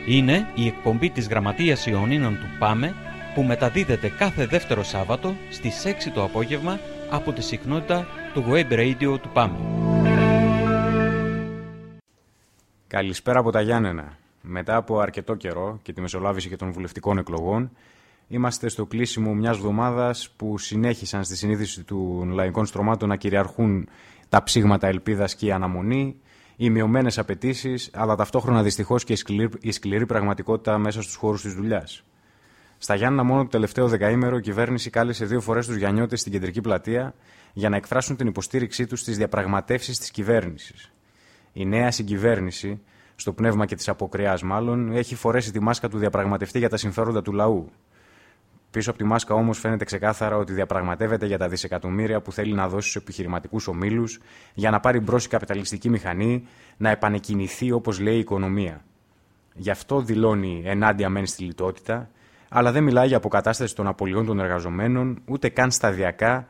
Είναι η εκπομπή της Γραμματείας Ιωνίνων του ΠΑΜΕ που μεταδίδεται κάθε δεύτερο Σάββατο στις 6 το απόγευμα από τη συχνότητα του Web Radio του ΠΑΜΕ. Καλησπέρα από τα Γιάννενα. Μετά από αρκετό καιρό και τη μεσολάβηση και των βουλευτικών εκλογών, είμαστε στο κλείσιμο μιας εβδομάδας που συνέχισαν στη συνείδηση των λαϊκών στρωμάτων να κυριαρχούν τα ψήγματα ελπίδας και η αναμονή, οι μειωμένες απαιτήσεις, αλλά ταυτόχρονα δυστυχώς και η σκληρή πραγματικότητα μέσα στους χώρους της δουλειάς. Στα Γιάννενα, μόνο το τελευταίο δεκαήμερο, η κυβέρνηση κάλεσε 2 φορές τους γιαννιώτες στην κεντρική πλατεία για να εκφράσουν την υποστήριξή τους στις διαπραγματεύσεις της κυβέρνησης. Η νέα συγκυβέρνηση, στο πνεύμα και της αποκριάς μάλλον, έχει φορέσει τη μάσκα του διαπραγματευτή για τα συμφέροντα του λαού. Πίσω από τη μάσκα όμως φαίνεται ξεκάθαρα ότι διαπραγματεύεται για τα δισεκατομμύρια που θέλει να δώσει στους επιχειρηματικούς ομίλους για να πάρει μπρος η καπιταλιστική μηχανή, να επανεκκινηθεί όπως λέει η οικονομία. Γι' αυτό δηλώνει ενάντια μεν στη λιτότητα, αλλά δεν μιλάει για αποκατάσταση των απολειών των εργαζομένων, ούτε καν σταδιακά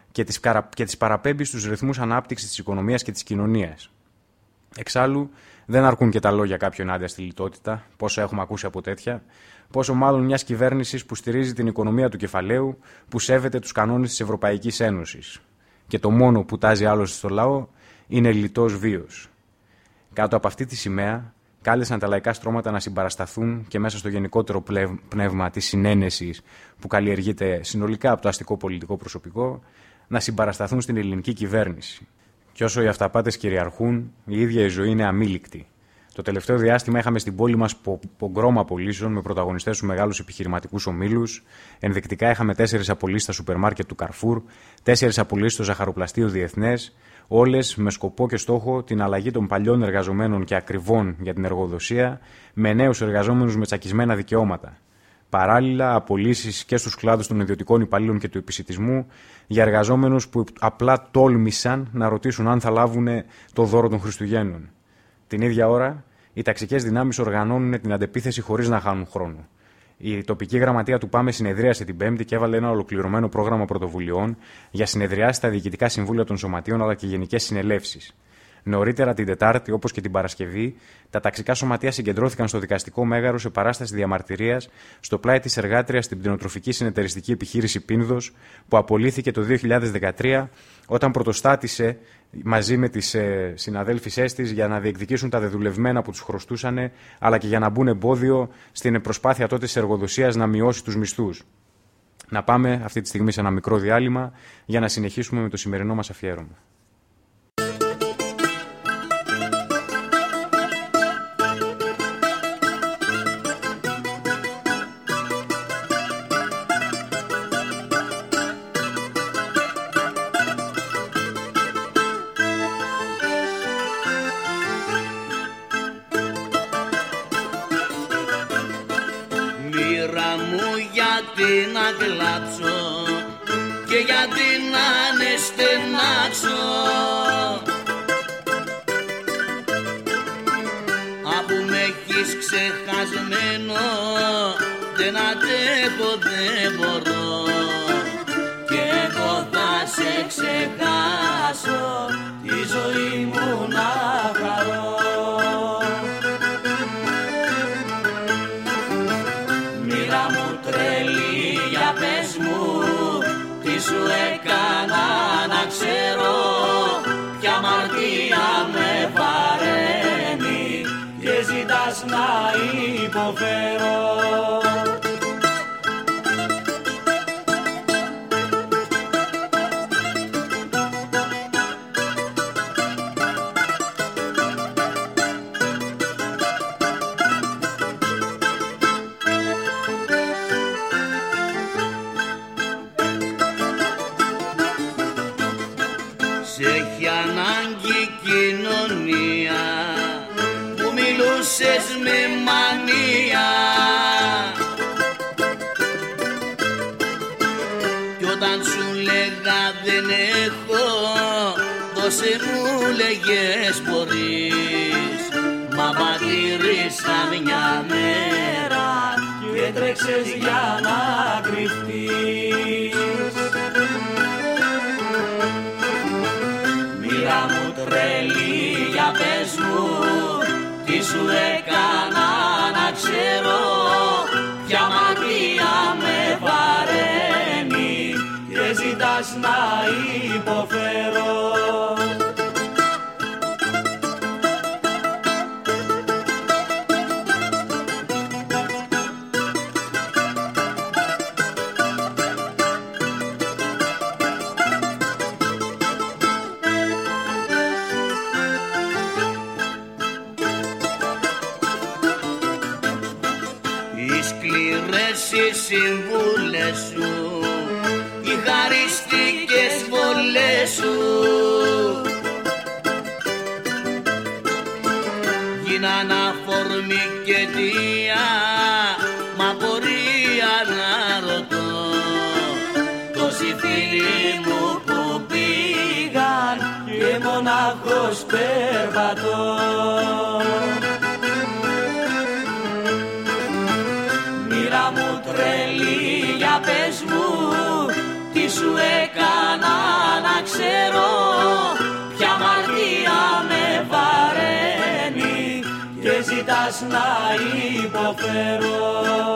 και τις παραπέμπει στους ρυθμούς ανάπτυξης της οικονομίας και της κοινωνίας. Εξάλλου, δεν αρκούν και τα λόγια κάποιου ενάντια στη λιτότητα, πόσα έχουμε ακούσει από τέτοια, πόσο μάλλον μιας κυβέρνησης που στηρίζει την οικονομία του κεφαλαίου, που σέβεται τους κανόνες της Ευρωπαϊκής Ένωσης. Και το μόνο που τάζει άλλος στο λαό είναι λιτός βίος. Κάτω από αυτή τη σημαία, κάλεσαν τα λαϊκά στρώματα να συμπαρασταθούν και μέσα στο γενικότερο πνεύμα της συνένεσης που καλλιεργείται συνολικά από το αστικό πολιτικό προσωπικό, να συμπαρασταθούν στην ελληνική κυβέρνηση. Και όσο οι αυταπάτες κυριαρχούν, η ίδια η ζωή είναι αμήλικτη. Το τελευταίο διάστημα είχαμε στην πόλη μας πογκρόμα απολύσεων με πρωταγωνιστές στους μεγάλους επιχειρηματικούς ομίλους. Ενδεικτικά είχαμε 4 απολύσεις στα σούπερ μάρκετ του Καρφούρ, 4 απολύσεις στο ζαχαροπλαστείο Διεθνές, όλες με σκοπό και στόχο την αλλαγή των παλιών εργαζομένων και ακριβών για την εργοδοσία με νέους εργαζόμενους με τσακισμένα δικαιώματα. Παράλληλα, απολύσεις και στους κλάδους των ιδιωτικών υπαλλήλων και του επισιτισμού για εργαζόμενους που απλά τόλμησαν να ρωτήσουν αν θα λάβουν το δώρο των Χριστουγέννων. Την ίδια ώρα, οι ταξικές δυνάμεις οργανώνουν την αντεπίθεση χωρίς να χάνουν χρόνο. Η τοπική γραμματεία του ΠΑΜΕ συνεδρίασε την Πέμπτη και έβαλε ένα ολοκληρωμένο πρόγραμμα πρωτοβουλειών για συνεδριάσεις στα διοικητικά συμβούλια των σωματείων αλλά και γενικές συνελεύσεις. Νωρίτερα την Τετάρτη, όπως και την Παρασκευή, τα ταξικά σωματεία συγκεντρώθηκαν στο δικαστικό μέγαρο σε παράσταση διαμαρτυρίας στο πλάι της εργάτριας στην κτηνοτροφική συνεταιριστική επιχείρηση Πίνδος, που απολύθηκε το 2013 όταν πρωτοστάτησε μαζί με τις συναδέλφισές της για να διεκδικήσουν τα δεδουλευμένα που τους χρωστούσαν, αλλά και για να μπουν εμπόδιο στην προσπάθεια τότε της εργοδοσίας να μειώσει τους μισθούς. Να πάμε αυτή τη στιγμή σε ένα μικρό διάλειμμα για να συνεχίσουμε με το σημερινό μας αφιέρωμα. Να κλάψω και γιατί να ανεστενάξω, αφού με έχεις ξεχασμένο δεν αντέχω, δεν μπορώ και εγώ θα σε ξεχάσω τη ζωή μου να χαρώ. Σου έκανα να ξέρω ποια αμαρτία με βαραίνει και ζητάς να υποφέρω. Με μανία κι όταν σου λέγα δεν έχω, δώσε μου λέγες μπορείς, μα πατήρισα μια μέρα και τρέξες για να κρυφτείς. Μοίρα μου τρελή, για πες μου τι σου έκανα να ξέρω ποια μαρτία με βαραίνει και ζητάς να υποφέρω. Οι συμβούλες σου, οι χαριστικές βολές σου γίναν αφορμή και αιτία, μα πορεία να ρωτώ. Τόσοι φίλοι μου που πήγαν και μονάχος περπατώ. Τρελή, για πες μου, τι σου έκανα να ξέρω ποια μαρτία με βαραίνει και ζητάς να υποφέρω.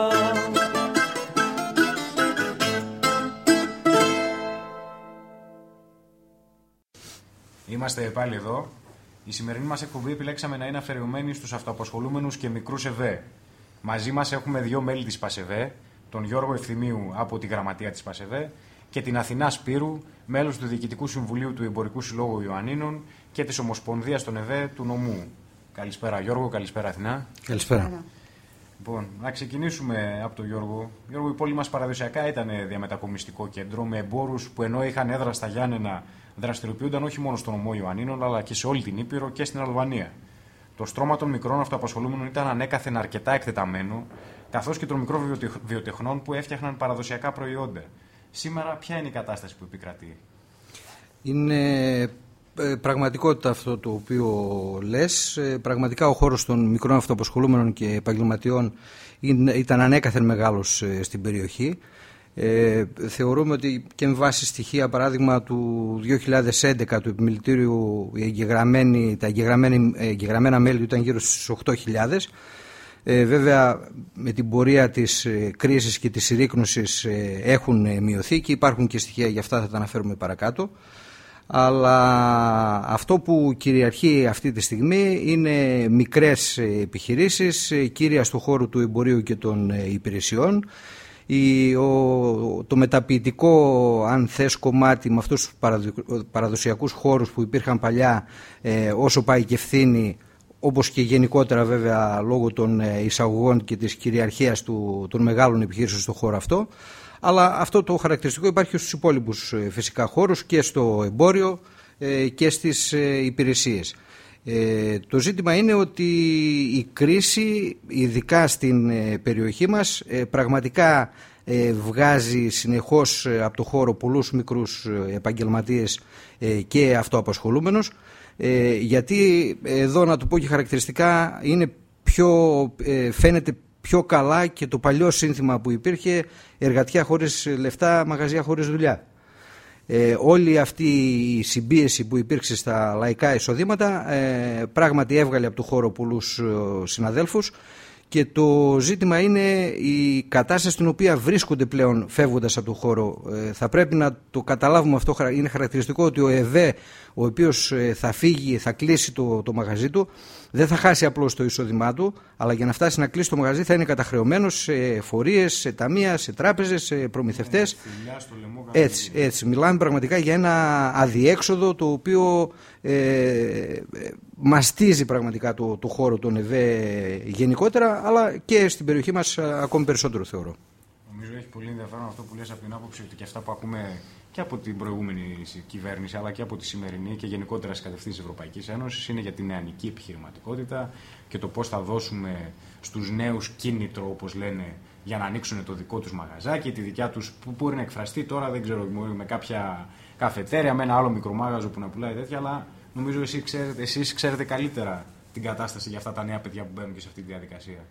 Είμαστε πάλι εδώ. Η σημερινή μας εκπομπή επιλέξαμε να είναι αφιερωμένη στους αυτοαπασχολούμενους και μικρούς ΕΒΕ. Μαζί μας έχουμε δύο μέλη της ΠΑΣΕΒΕ, τον Γιώργο Ευθυμίου από τη Γραμματεία της ΠΑΣΕΒΕ και την Αθηνά Σπύρου, μέλος του Διοικητικού Συμβουλίου του Εμπορικού Συλλόγου Ιωαννίνων και της Ομοσπονδίας των ΕΒΕ του Νομού. Καλησπέρα Γιώργο, καλησπέρα Αθηνά. Καλησπέρα. Λοιπόν, να ξεκινήσουμε από τον Γιώργο. Γιώργο, η πόλη μας παραδοσιακά ήταν διαμετακομιστικό κέντρο με εμπόρους που ενώ είχαν έδρα στα Γιάννενα δραστηριοποιούνταν όχι μόνο στον Νομό Ιωαννίνων αλλά και σε όλη την Ήπειρο και στην Αλβανία. Το στρώμα των μικρών αυτοαπασχολούμενων ήταν ανέκαθεν αρκετά εκτεταμένο, καθώς και των μικρών βιοτεχνών που έφτιαχναν παραδοσιακά προϊόντα. Σήμερα, ποια είναι η κατάσταση που επικρατεί? Είναι πραγματικότητα αυτό το οποίο λες. Πραγματικά ο χώρος των μικρών αυτοαπασχολούμενων και επαγγελματιών ήταν ανέκαθεν μεγάλος στην περιοχή. Θεωρούμε ότι και με βάση στοιχεία παράδειγμα του 2011 του Επιμελητήριου τα εγγεγραμμένα μέλη ήταν γύρω στις 8.000. Βέβαια με την πορεία της κρίσης και της συρρίκνωσης έχουν μειωθεί και υπάρχουν και στοιχεία, για αυτά θα τα αναφέρουμε παρακάτω. Αλλά αυτό που κυριαρχεί αυτή τη στιγμή είναι μικρές επιχειρήσεις, κύρια στο χώρο του εμπορίου και των υπηρεσιών. Το μεταποιητικό, αν θες, κομμάτι με αυτούς τους παραδοσιακούς χώρους που υπήρχαν παλιά, όσο πάει και ευθύνη, όπως και γενικότερα βέβαια λόγω των εισαγωγών και της κυριαρχίας των μεγάλων επιχειρήσεων στον χώρο αυτό. Αλλά αυτό το χαρακτηριστικό υπάρχει στους υπόλοιπους φυσικά χώρους και στο εμπόριο και στις υπηρεσίες. Το ζήτημα είναι ότι η κρίση, ειδικά στην περιοχή μας, πραγματικά βγάζει συνεχώς από το χώρο πολλούς μικρούς επαγγελματίες και αυτοαπασχολούμενους, γιατί εδώ, να το πω και χαρακτηριστικά, φαίνεται πιο καλά και το παλιό σύνθημα που υπήρχε, εργατιά χωρίς λεφτά, μαγαζιά χωρίς δουλειά. Όλη αυτή η συμπίεση που υπήρξε στα λαϊκά εισοδήματα πράγματι έβγαλε από το χώρο πολλούς συναδέλφους και το ζήτημα είναι η κατάσταση στην οποία βρίσκονται πλέον φεύγοντας από το χώρο. Θα πρέπει να το καταλάβουμε αυτό. Είναι χαρακτηριστικό ότι ο ΕΒΕ, ο οποίος θα φύγει, θα κλείσει το μαγαζί του, δεν θα χάσει απλώς το εισόδημά του, αλλά για να φτάσει να κλείσει το μαγαζί θα είναι καταχρεωμένος σε φορείες, σε ταμεία, σε τράπεζες, σε προμηθευτές. Έτσι. Μιλάμε πραγματικά για ένα αδιέξοδο το οποίο μαστίζει πραγματικά το χώρο των ΕΒΕ γενικότερα, αλλά και στην περιοχή μας ακόμη περισσότερο, θεωρώ. Νομίζω έχει πολύ ενδιαφέρον αυτό που λες από την άποψη ότι και αυτά που ακούμε και από την προηγούμενη κυβέρνηση αλλά και από τη σημερινή και γενικότερα στις κατευθύνσεις της Ευρωπαϊκής Ένωσης είναι για την νεανική επιχειρηματικότητα και το πώς θα δώσουμε στους νέους κίνητρο, όπως λένε, για να ανοίξουν το δικό τους μαγαζάκι, τη δικιά τους, που μπορεί να εκφραστεί τώρα, δεν ξέρω, με κάποια καφετέρια, με ένα άλλο μικρό μάγαζο που να πουλάει τέτοια, αλλά νομίζω εσείς ξέρετε καλύτερα την κατάσταση για αυτά τα νέα παιδιά που μπαίνουν και σε αυτή τη διαδικασία.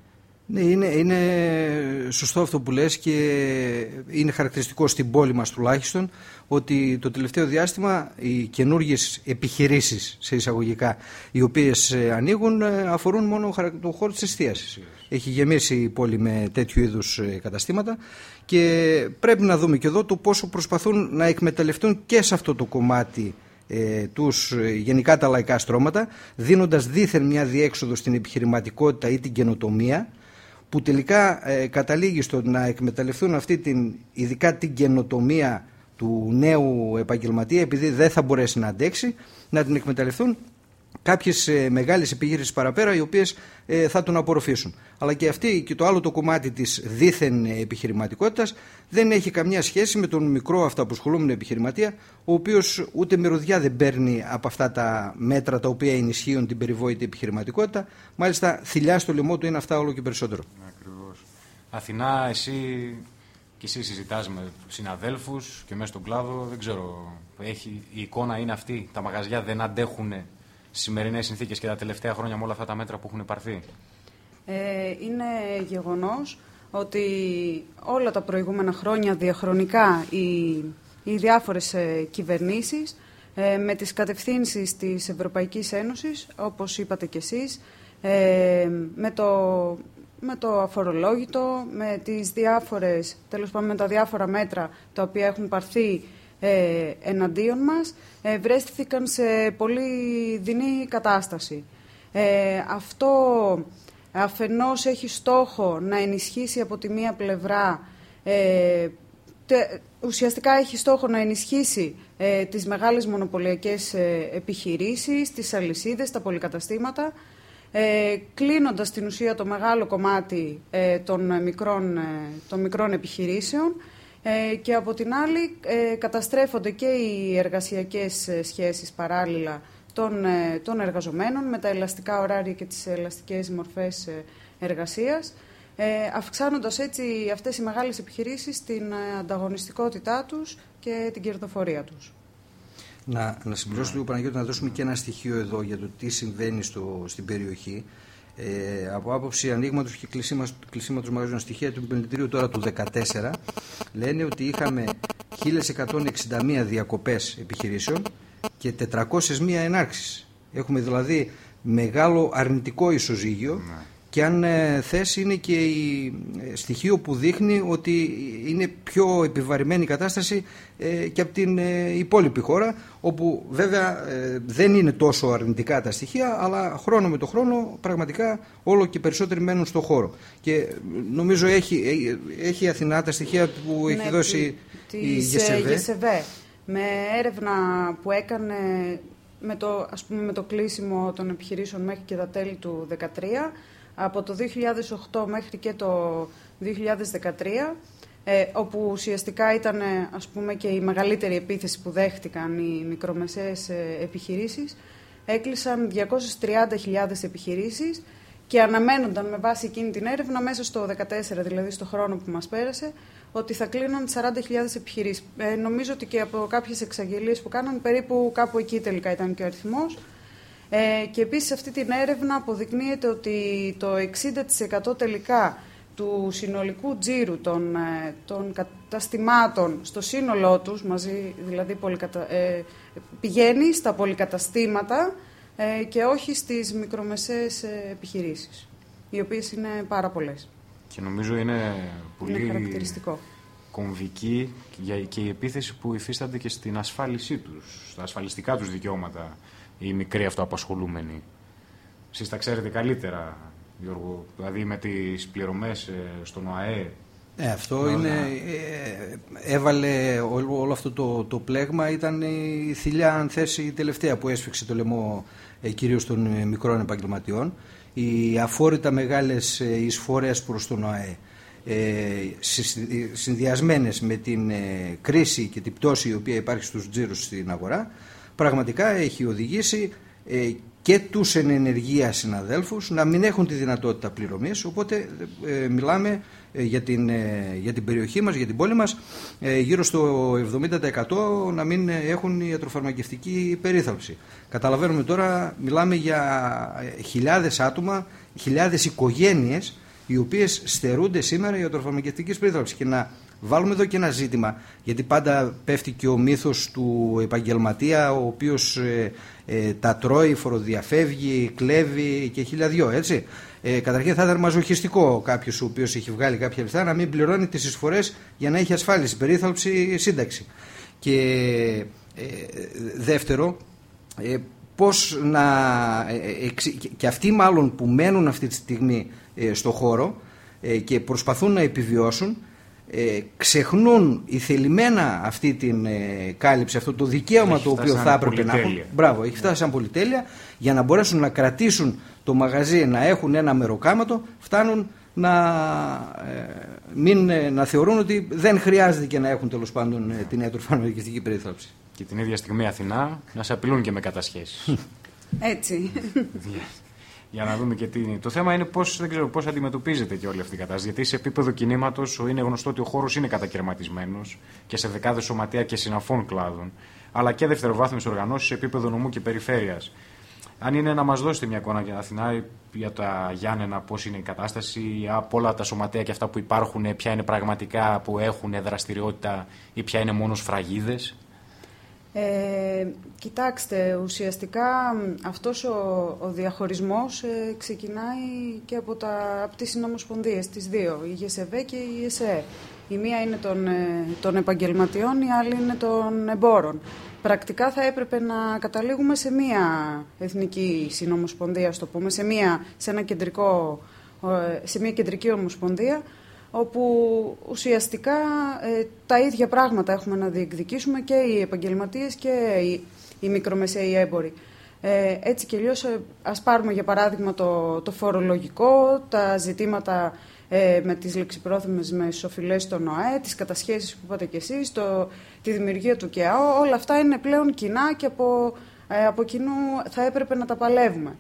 Ναι, είναι σωστό αυτό που λες και είναι χαρακτηριστικό στην πόλη μας τουλάχιστον ότι το τελευταίο διάστημα οι καινούργιες επιχειρήσεις σε εισαγωγικά οι οποίες ανοίγουν αφορούν μόνο τον χώρο της εστίασης. Έχει γεμίσει η πόλη με τέτοιου είδους καταστήματα και πρέπει να δούμε και εδώ το πόσο προσπαθούν να εκμεταλλευτούν και σε αυτό το κομμάτι τους γενικά τα λαϊκά στρώματα, δίνοντας δήθεν μια διέξοδο στην επιχειρηματικότητα ή την καινοτομία, που τελικά καταλήγει στο να εκμεταλλευτούν ειδικά την καινοτομία του νέου επαγγελματία, επειδή δεν θα μπορέσει να αντέξει, να την εκμεταλλευτούν κάποιες μεγάλες επιχείρησεις παραπέρα, οι οποίες θα τον απορροφήσουν. Αλλά και αυτή και το άλλο το κομμάτι της δήθεν επιχειρηματικότητας δεν έχει καμιά σχέση με τον μικρό αυταποσχολούμενο επιχειρηματία, ο οποίος ούτε μυρωδιά δεν παίρνει από αυτά τα μέτρα τα οποία ενισχύουν την περιβόητη επιχειρηματικότητα. Μάλιστα, θηλιά στο λαιμό του είναι αυτά όλο και περισσότερο. Ακριβώς. Αθηνά, εσύ και εσύ συζητάς με συναδέλφους και μέσα στον κλάδο, δεν ξέρω, η εικόνα είναι αυτή, τα μαγαζιά δεν αντέχουν στις σημερινές συνθήκες και τα τελευταία χρόνια με όλα αυτά τα μέτρα που έχουν πάρθει? Είναι γεγονός ότι όλα τα προηγούμενα χρόνια διαχρονικά οι διάφορες κυβερνήσεις με τις κατευθύνσεις της Ευρωπαϊκής Ένωσης, όπως είπατε κι εσείς, με το αφορολόγητο, με τις διάφορες, τέλος πάντων με τα διάφορα μέτρα τα οποία έχουν πάρθει εναντίον μας, βρέθηκαν σε πολύ δεινή κατάσταση. Αυτό αφενός έχει στόχο να ενισχύσει από τη μία πλευρά, ουσιαστικά έχει στόχο να ενισχύσει τις μεγάλες μονοπωλιακές επιχειρήσεις, τις αλυσίδες, τα πολυκαταστήματα, κλείνοντας την ουσία το μεγάλο κομμάτι των μικρών επιχειρήσεων, και από την άλλη καταστρέφονται και οι εργασιακές σχέσεις παράλληλα των εργαζομένων με τα ελαστικά ωράρια και τις ελαστικές μορφές εργασίας, αυξάνοντας έτσι αυτές οι μεγάλες επιχειρήσεις την ανταγωνιστικότητά τους και την κερδοφορία τους. Να συμπληρώσω λίγο, Παναγιώτη, να δώσουμε και ένα στοιχείο εδώ για το τι συμβαίνει στην περιοχή. Από άποψη ανοίγματος και κλεισίματος μαγαζιών, στοιχεία του επιμελητηρίου τώρα του 2014 λένε ότι είχαμε 1.161 διακοπές επιχειρήσεων και 401 ενάρξεις. Έχουμε δηλαδή μεγάλο αρνητικό ισοζύγιο. Και αν θες είναι και στοιχείο που δείχνει ότι είναι πιο επιβαρημένη η κατάσταση και από την υπόλοιπη χώρα, όπου βέβαια δεν είναι τόσο αρνητικά τα στοιχεία, αλλά χρόνο με το χρόνο πραγματικά όλο και περισσότεροι μένουν στο χώρο. Και νομίζω έχει η Αθηνά τα στοιχεία που έχει δώσει η ΓΕΣΕΒΕ. Με έρευνα που έκανε με το κλείσιμο των επιχειρήσεων μέχρι και τα τέλη του 2013, από το 2008 μέχρι και το 2013, όπου ουσιαστικά ήταν και η μεγαλύτερη επίθεση που δέχτηκαν οι μικρομεσαίες επιχειρήσεις, έκλεισαν 230.000 επιχειρήσεις και αναμένονταν με βάση εκείνη την έρευνα μέσα στο 2014, δηλαδή στο χρόνο που μας πέρασε, ότι θα κλείναν 40.000 επιχειρήσεις. Νομίζω ότι και από κάποιες εξαγγελίες που κάναν περίπου κάπου εκεί τελικά ήταν και ο αριθμός. Και επίσης αυτή την έρευνα αποδεικνύεται ότι το 60% τελικά του συνολικού τζίρου των καταστημάτων στο σύνολό τους, μαζί δηλαδή πηγαίνει στα πολυκαταστήματα και όχι στις μικρομεσαίες επιχειρήσεις, οι οποίες είναι πάρα πολλές. Και νομίζω είναι πολύ χαρακτηριστικό. κομβική και η επίθεση που υφίστανται και στην ασφάλισή τους, στα ασφαλιστικά τους δικαιώματα, οι μικροί αυτοαπασχολούμενοι. Εσείς τα ξέρετε καλύτερα, Γιώργο, δηλαδή με τις πληρωμές στον ΟΑΕ. Αυτό έβαλε όλο αυτό το πλέγμα, ήταν η θηλιά, αν θέσει, η τελευταία που έσφιξε το λαιμό κυρίως των μικρών επαγγελματιών. Οι αφόρητα μεγάλες εισφορές προς τον ΟΑΕ, συνδυασμένες με την κρίση και την πτώση η οποία υπάρχει στους τζίρους στην αγορά, πραγματικά έχει οδηγήσει και τους εν ενεργεία συναδέλφους να μην έχουν τη δυνατότητα πληρωμής, οπότε μιλάμε για την περιοχή μας, για την πόλη μας, γύρω στο 70% να μην έχουν ιατροφαρμακευτική περίθαλψη. Καταλαβαίνουμε τώρα, μιλάμε για χιλιάδες άτομα, χιλιάδες οικογένειες, οι οποίες στερούνται σήμερα ιατροφαρμακευτικής περίθαλψης. Και να βάλουμε εδώ και ένα ζήτημα, γιατί πάντα πέφτει και ο μύθος του επαγγελματία, ο οποίος τα τρώει, φοροδιαφεύγει, κλέβει και χίλια δυο, έτσι. Καταρχήν θα ήταν μαζοχιστικό κάποιος ο οποίος έχει βγάλει κάποια λεφτά να μην πληρώνει τις εισφορές για να έχει ασφάλιση, περίθαλψη, σύνταξη. Και δεύτερο, πώς να... και αυτοί μάλλον που μένουν αυτή τη στιγμή στο χώρο και προσπαθούν να επιβιώσουν, ξεχνούν ηθελημένα αυτή την κάλυψη, αυτό το δικαίωμα το οποίο θα έπρεπε να έχουν. Μπράβο, έχει φτάσει σαν πολυτέλεια, για να μπορέσουν να κρατήσουν το μαγαζί, να έχουν ένα μεροκάματο, φτάνουν να θεωρούν ότι δεν χρειάζεται και να έχουν τέλος πάντων την ιατροφαρμακευτική περίθαλψη. Και την ίδια στιγμή Αθηνά να σε απειλούν και με κατασχέσεις. Έτσι. Για να δούμε και τι είναι. Το θέμα είναι πώς αντιμετωπίζετε και όλη αυτή η κατάσταση. Γιατί σε επίπεδο κινήματος είναι γνωστό ότι ο χώρος είναι κατακαιρματισμένος και σε δεκάδες σωματεία και συναφών κλάδων, αλλά και δευτεροβάθμιες οργανώσεις σε επίπεδο νομού και περιφέρειας. Αν είναι να μας δώσετε μια εικόνα για την Αθηνά, για τα Γιάννενα, πώς είναι η κατάσταση, από όλα τα σωματεία και αυτά που υπάρχουν, ποια είναι πραγματικά που έχουν δραστηριότητα ή ποια είναι μόνο σφραγίδες. Κοιτάξτε, ουσιαστικά αυτός ο διαχωρισμός ξεκινάει και από τις συνομοσπονδίες, τις δύο, η ΓΕΣΕΒΕ και η ΕΣΕ. Η μία είναι των επαγγελματιών, η άλλη είναι των εμπόρων. Πρακτικά θα έπρεπε να καταλήγουμε σε μία εθνική συνομοσπονδία, στο πούμε, σε μια κεντρική ομοσπονδία, όπου ουσιαστικά τα ίδια πράγματα έχουμε να διεκδικήσουμε και οι επαγγελματίες και οι μικρομεσαίοι έμποροι. Έτσι και αλλιώς, ας πάρουμε για παράδειγμα το φορολογικό, τα ζητήματα με τις λεξιπρόθεσμες μεσοφυλές στον ΟΑΕ, τις κατασχέσεις που είπατε κι εσείς, τη δημιουργία του ΚΕΑΟ, όλα αυτά είναι πλέον κοινά και από κοινού θα έπρεπε να τα παλεύουμε.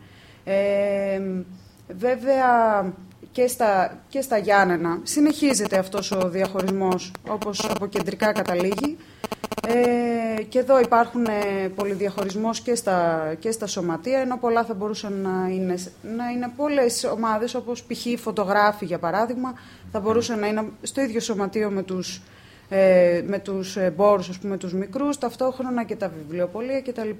Βέβαια, και στα Γιάννενα συνεχίζεται αυτός ο διαχωρισμός όπως αποκεντρικά καταλήγει, και εδώ υπάρχουν πολυδιαχωρισμός και στα σωματεία, ενώ πολλά θα μπορούσαν να είναι πολλές ομάδες, όπως π.χ. οι φωτογράφοι για παράδειγμα θα μπορούσαν να είναι στο ίδιο σωματείο με τους εμπόρους, ας πούμε, τους μικρούς, ταυτόχρονα και τα βιβλιοπωλεία κτλ.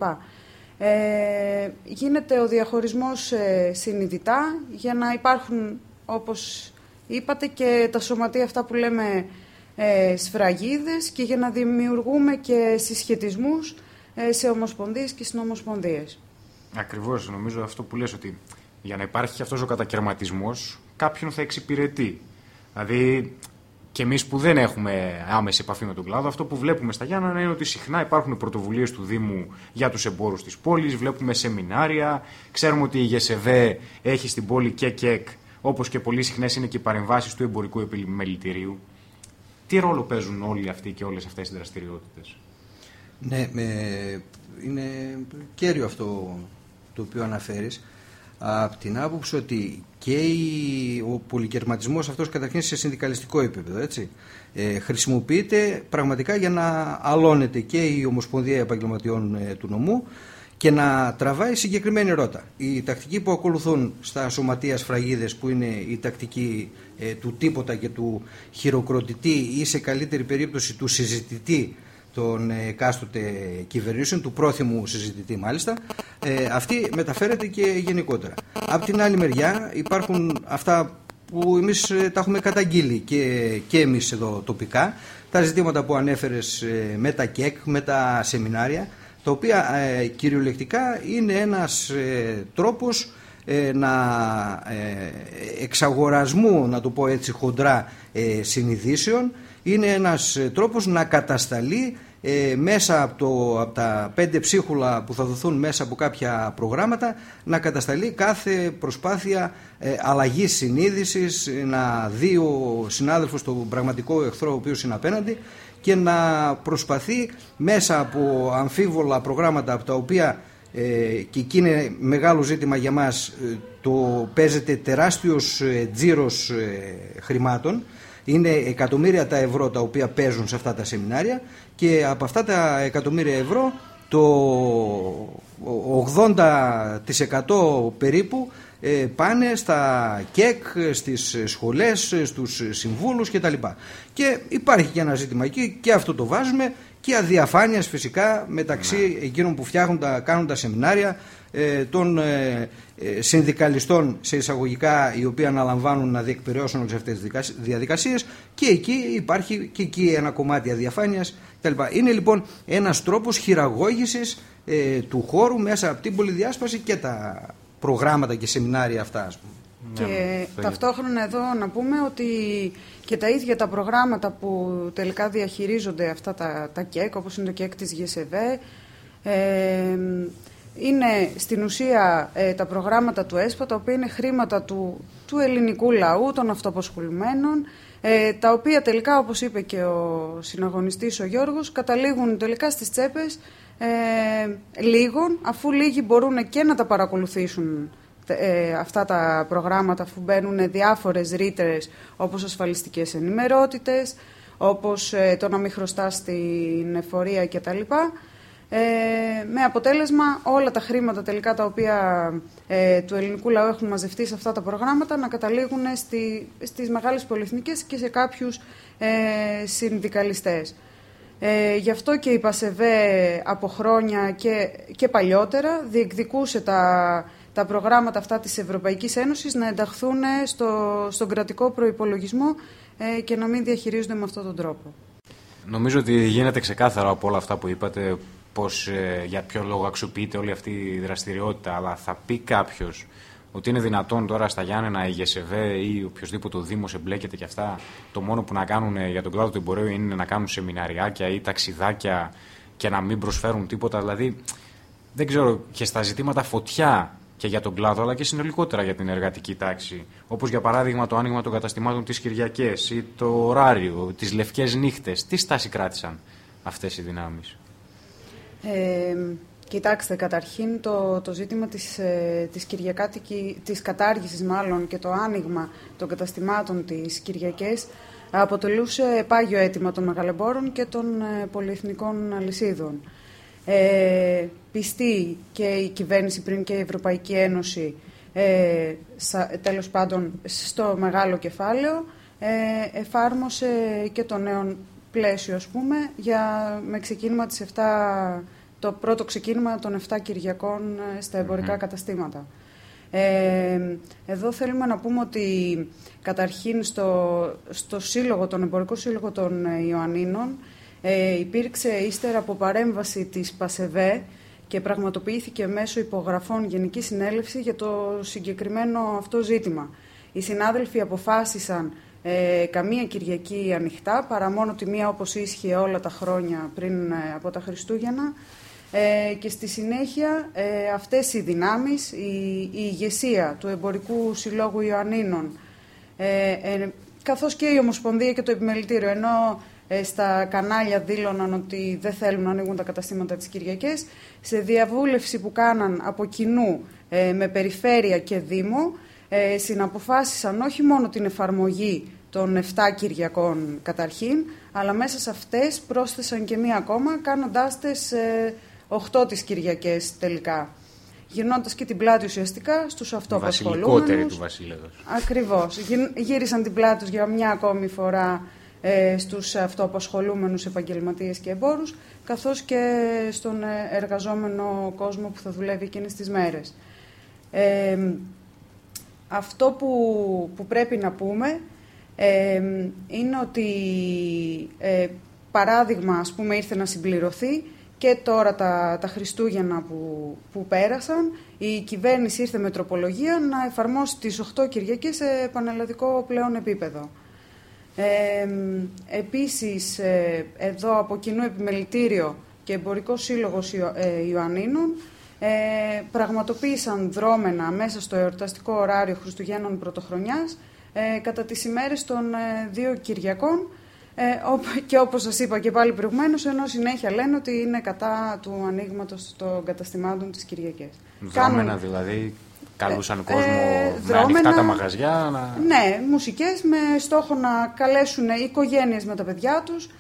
Γίνεται ο διαχωρισμός συνειδητά για να υπάρχουν, όπως είπατε, και τα σωματεία αυτά που λέμε σφραγίδες, και για να δημιουργούμε και συσχετισμούς σε ομοσπονδίες και συνομοσπονδίες. Ακριβώς, νομίζω αυτό που λες, ότι για να υπάρχει αυτός ο κατακαιρματισμός κάποιον θα εξυπηρετεί. Δηλαδή και εμείς που δεν έχουμε άμεση επαφή με τον κλάδο, αυτό που βλέπουμε στα Γιάννενα είναι ότι συχνά υπάρχουν πρωτοβουλίες του Δήμου για τους εμπόρους της πόλης, βλέπουμε σεμινάρια, ξέρουμε ότι η ΓΕΣΕΒΕ έχει στην πόλη και ΚΕΚ, όπως και πολύ συχνές είναι και οι παρεμβάσεις του εμπορικού επιμελητηρίου. Τι ρόλο παίζουν όλοι αυτοί και όλες αυτές οι δραστηριότητες? Ναι, είναι κέριο αυτό το οποίο αναφέρεις, από την άποψη ότι και ο πολυκερματισμός αυτός καταρχήν σε συνδικαλιστικό επίπεδο, έτσι, χρησιμοποιείται πραγματικά για να αλώνεται και η Ομοσπονδία Επαγγελματιών του Νομού και να τραβάει συγκεκριμένη ρότα. Η τακτική που ακολουθούν στα σωματεία σφραγίδες, που είναι η τακτική του τίποτα και του χειροκροτητή ή σε καλύτερη περίπτωση του συζητητή των εκάστοτε κυβερνήσεων, του πρόθυμου συζητητή μάλιστα, αυτή μεταφέρεται και γενικότερα. Απ' την άλλη μεριά υπάρχουν αυτά που εμείς τα έχουμε καταγγείλει και εμείς εδώ τοπικά, τα ζητήματα που ανέφερες με τα ΚΕΚ, με τα σεμινάρια, τα οποία κυριολεκτικά είναι ένας τρόπος εξαγορασμού, να το πω έτσι χοντρά, συνειδήσεων. Είναι ένας τρόπος να κατασταλεί μέσα από τα 5 ψίχουλα που θα δοθούν μέσα από κάποια προγράμματα, να κατασταλεί κάθε προσπάθεια αλλαγής συνείδησης, να δει ο συνάδελφος τον πραγματικό εχθρό ο οποίος είναι απέναντι, και να προσπαθεί μέσα από αμφίβολα προγράμματα, από τα οποία και εκεί είναι μεγάλο ζήτημα για μας, το παίζεται τεράστιος τζίρος χρημάτων. Είναι εκατομμύρια τα ευρώ τα οποία παίζουν σε αυτά τα σεμινάρια, και από αυτά τα εκατομμύρια ευρώ το 80% περίπου πάνε στα ΚΕΚ, στις σχολές, στους συμβούλους κτλ. Και υπάρχει και ένα ζήτημα εκεί, και αυτό το βάζουμε, και αδιαφάνειας φυσικά μεταξύ εκείνων που κάνουν τα σεμινάρια, των συνδικαλιστών σε εισαγωγικά, οι οποίοι αναλαμβάνουν να διεκπεραιώσουν όλες αυτές τις διαδικασίες, και εκεί υπάρχει και εκεί ένα κομμάτι αδιαφάνειας κτλ. Είναι λοιπόν ένας τρόπος χειραγώγησης του χώρου μέσα από την πολυδιάσπαση και τα προγράμματα και σεμινάρια αυτά, ας πούμε. Και ταυτόχρονα εδώ να πούμε ότι και τα ίδια τα προγράμματα που τελικά διαχειρίζονται αυτά τα ΚΕΚ, όπως είναι το ΚΕΚ της ΓΕΣΕΒΕ, είναι στην ουσία τα προγράμματα του ΕΣΠΑ, τα οποία είναι χρήματα του ελληνικού λαού, των αυτοαπασχολουμένων, τα οποία τελικά, όπως είπε και ο συναγωνιστής ο Γιώργος, καταλήγουν τελικά στις τσέπες λίγων, αφού λίγοι μπορούν και να τα παρακολουθήσουν αυτά τα προγράμματα, αφού μπαίνουν διάφορες ρήτρες, όπως ασφαλιστικές ενημερότητες, όπως το να μην χρωστά στην εφορία κτλ. Με αποτέλεσμα όλα τα χρήματα τελικά τα οποία του ελληνικού λαού έχουν μαζευτεί σε αυτά τα προγράμματα να καταλήγουν στις μεγάλες πολυεθνικές και σε κάποιους συνδικαλιστές. Γι' αυτό και η ΠΑΣΕΒΕ από χρόνια και παλιότερα διεκδικούσε τα προγράμματα αυτά της Ευρωπαϊκής Ένωσης να ενταχθούν στον κρατικό προϋπολογισμό και να μην διαχειρίζονται με αυτόν τον τρόπο. Νομίζω ότι γίνεται ξεκάθαρο από όλα αυτά που είπατε πώς, για ποιο λόγο αξιοποιείται όλη αυτή η δραστηριότητα, αλλά θα πει κάποιος ότι είναι δυνατόν τώρα στα Γιάννενα η ΓΕΣΕΒΕ ή οποιοδήποτε ο Δήμος εμπλέκεται και αυτά, το μόνο που να κάνουν για τον κλάδο του εμπορίου είναι να κάνουν σεμιναριάκια ή ταξιδάκια και να μην προσφέρουν τίποτα? Δηλαδή, δεν ξέρω, και στα ζητήματα φωτιά και για τον κλάδο, αλλά και συνολικότερα για την εργατική τάξη, όπως για παράδειγμα το άνοιγμα των καταστημάτων τις Κυριακές ή το ωράριο, τις λευκές νύχτες, τι στάση κράτησαν αυτές οι δυνάμεις? Κοιτάξτε, καταρχήν το ζήτημα της κατάργησης μάλλον και το άνοιγμα των καταστημάτων τις Κυριακές αποτελούσε πάγιο αίτημα των μεγαλεμπόρων και των πολυεθνικών αλυσίδων. Πιστή και η κυβέρνηση πριν και η Ευρωπαϊκή Ένωση, τέλος πάντων στο μεγάλο κεφάλαιο, εφάρμοσε και το νέο πλαίσιο, ας πούμε, με ξεκίνημα το πρώτο ξεκίνημα των 7 Κυριακών στα εμπορικά καταστήματα. Εδώ θέλουμε να πούμε ότι καταρχήν στο σύλλογο, τον Εμπορικό Σύλλογο των Ιωαννίνων, υπήρξε ύστερα από παρέμβαση της ΠΑΣΕΒΕ και πραγματοποιήθηκε μέσω υπογραφών Γενική Συνέλευση για το συγκεκριμένο αυτό ζήτημα. Οι συνάδελφοι αποφάσισαν καμία Κυριακή ανοιχτά, παρά μόνο τη μία όπως ίσχυε όλα τα χρόνια πριν από τα Χριστούγεννα, και στη συνέχεια αυτές οι δυνάμεις, η ηγεσία του Εμπορικού Συλλόγου Ιωαννίνων, καθώς και η Ομοσπονδία και το Επιμελητήριο, ενώ στα κανάλια δήλωναν ότι δεν θέλουν να ανοίγουν τα καταστήματα τις Κυριακές, σε διαβούλευση που κάναν από κοινού με Περιφέρεια και Δήμο, συναποφάσισαν όχι μόνο την εφαρμογή των 7 Κυριακών καταρχήν, αλλά μέσα σε αυτές πρόσθεσαν και μία ακόμα, κάνοντάς τις 8 τις Κυριακές τελικά, γυρνώντας και την πλάτη ουσιαστικά στους αυτοαπασχολούμενους. Βασιλικότερη του βασίλεδος. Ακριβώς. Γύρισαν την πλάτη τους για μια ακόμη φορά στους αυτοαπασχολούμενους επαγγελματίες και εμπόρους, καθώς και στον εργαζόμενο κόσμο που θα δουλεύει εκείνες τις μέρες. Αυτό που πρέπει να πούμε είναι ότι παράδειγμα, ας πούμε, ήρθε να συμπληρωθεί και τώρα τα Χριστούγεννα που πέρασαν, η κυβέρνηση ήρθε με τροπολογία να εφαρμόσει τις 8 Κυριακές σε πανελλαδικό πλέον επίπεδο. Επίσης, εδώ από κοινού Επιμελητήριο και Εμπορικό Σύλλογος Ιωαννίνων πραγματοποίησαν δρόμενα μέσα στο εορταστικό ωράριο Χριστουγέννων Πρωτοχρονιάς κατά τις ημέρες των 2 Κυριακών, και όπως σας είπα και πάλι προηγουμένως, ενώ συνέχεια λένε ότι είναι κατά του ανοίγματος των καταστημάτων τις Κυριακές. Δρόμενα δηλαδή, καλούσαν κόσμο με ανοιχτά τα μαγαζιά. Ναι, μουσικές με στόχο να καλέσουν οι οικογένειες με τα παιδιά τους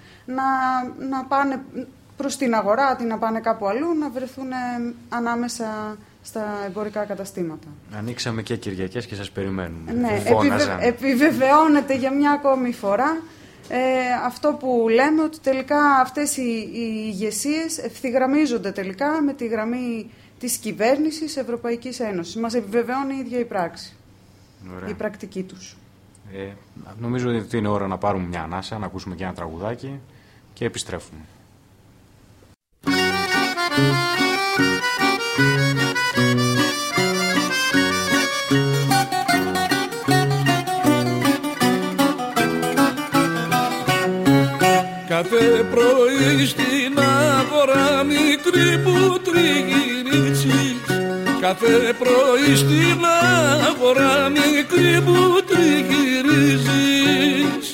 να πάνε προς την αγορά, να πάνε κάπου αλλού, να βρεθούν ανάμεσα στα εμπορικά καταστήματα. Ανοίξαμε και Κυριακές και σας περιμένουμε. Ναι, επιβεβαιώνεται για μια ακόμη φορά αυτό που λέμε, ότι τελικά αυτές οι ηγεσίες ευθυγραμμίζονται τελικά με τη γραμμή της κυβέρνησης Ευρωπαϊκής Ένωσης. Μας επιβεβαιώνει η ίδια η πράξη, η πρακτική τους. Νομίζω ότι είναι ώρα να πάρουμε μια ανάσα, να ακούσουμε και ένα τραγουδάκι και επιστρέφουμε. Κάθε πρωί στην αγορά μικρή που τριγυρίζεις, κάθε πρωί στην αγορά μικρή που τριγυρίζεις,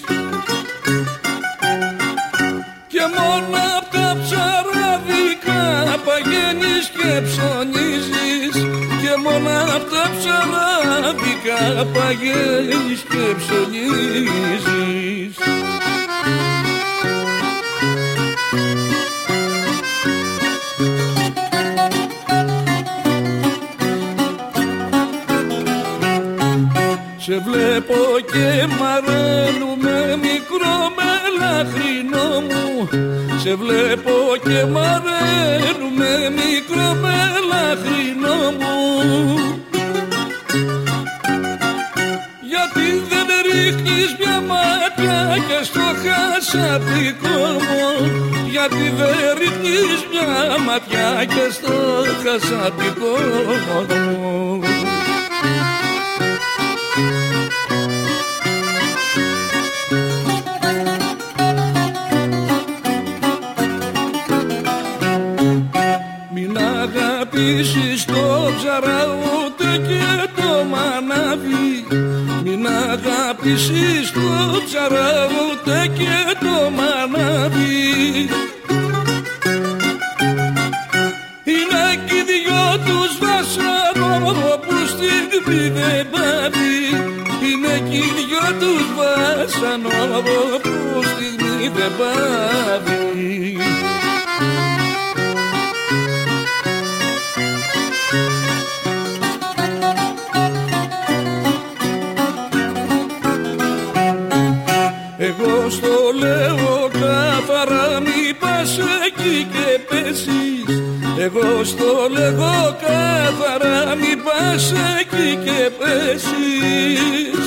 και μόνο απ' τα ψαράδικα παγαίνεις και ψωνίζεις, και μόνο απ' τα ψαράδικα παγαίνεις και ψωνίζεις. Σε βλέπω και μαραίνουμε μικρό μελαχρινό μου, σε βλέπω και μαραίνουμε μικρό μελαχρινό μου, γιατί δεν ρίχνεις μια ματιά και στο χασαπικό μου, γιατί δεν ρίχνεις μια ματιά και στο χασαπικό μου. Αγαπήσεις το ψαρά ούτε και το μανάβι, μην αγαπήσεις το ψαρά ούτε και το μανάβι. Είναι κι οι δυο τους βασανό που στιγμή δεν πάβει, είναι κι οι δυο τους βασανό που στιγμή δεν πάβει. Εγώ στο λέω καθαρά μη πας εκεί και πέσεις, εγώ στο λέω καθαρά μη πας εκεί και πέσεις,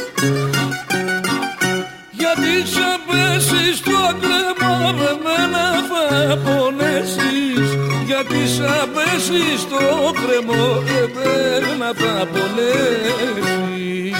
γιατί σαν πέσεις στο κρεμό εμένα θα πονέσεις, γιατί σαν πέσεις στο κρεμό εμένα θα πονέσεις.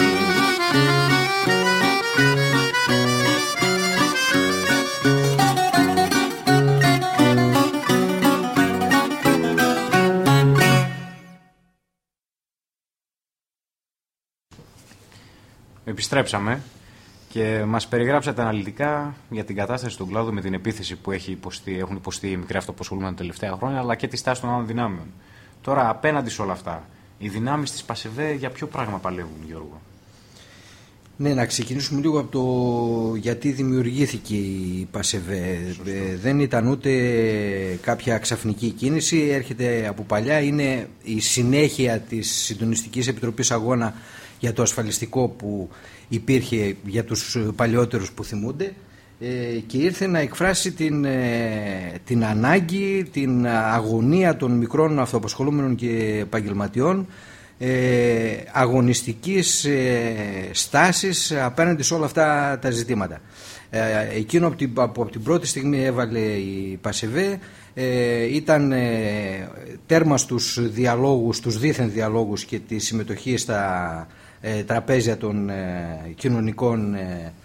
Επιστρέψαμε και μας περιγράψατε αναλυτικά για την κατάσταση στον κλάδο με την επίθεση που έχουν υποστεί οι μικροί αυτοαπασχολούμενοι τα τελευταία χρόνια, αλλά και τη στάση των άλλων δυνάμεων. Τώρα, απέναντι σε όλα αυτά, οι δυνάμεις της ΠΑΣΕΒΕ για ποιο πράγμα παλεύουν, Γιώργο? Ναι, να ξεκινήσουμε λίγο από το γιατί δημιουργήθηκε η ΠΑΣΕΒΕ. Δεν ήταν ούτε κάποια ξαφνική κίνηση, έρχεται από παλιά, είναι η συνέχεια της Συντονιστικής Επιτροπής Αγώνα για το ασφαλιστικό που υπήρχε για τους παλιότερους που θυμούνται, και ήρθε να εκφράσει την ανάγκη, την αγωνία των μικρών αυτοαπασχολούμενων και επαγγελματιών, αγωνιστικής στάσης απέναντι σε όλα αυτά τα ζητήματα. Εκείνο από την πρώτη στιγμή έβαλε η ΠΑΣΕΒΕ, ήταν τέρμα στους διαλόγους, τους δίθεν διαλόγους και τη συμμετοχή στα τραπέζια των κοινωνικών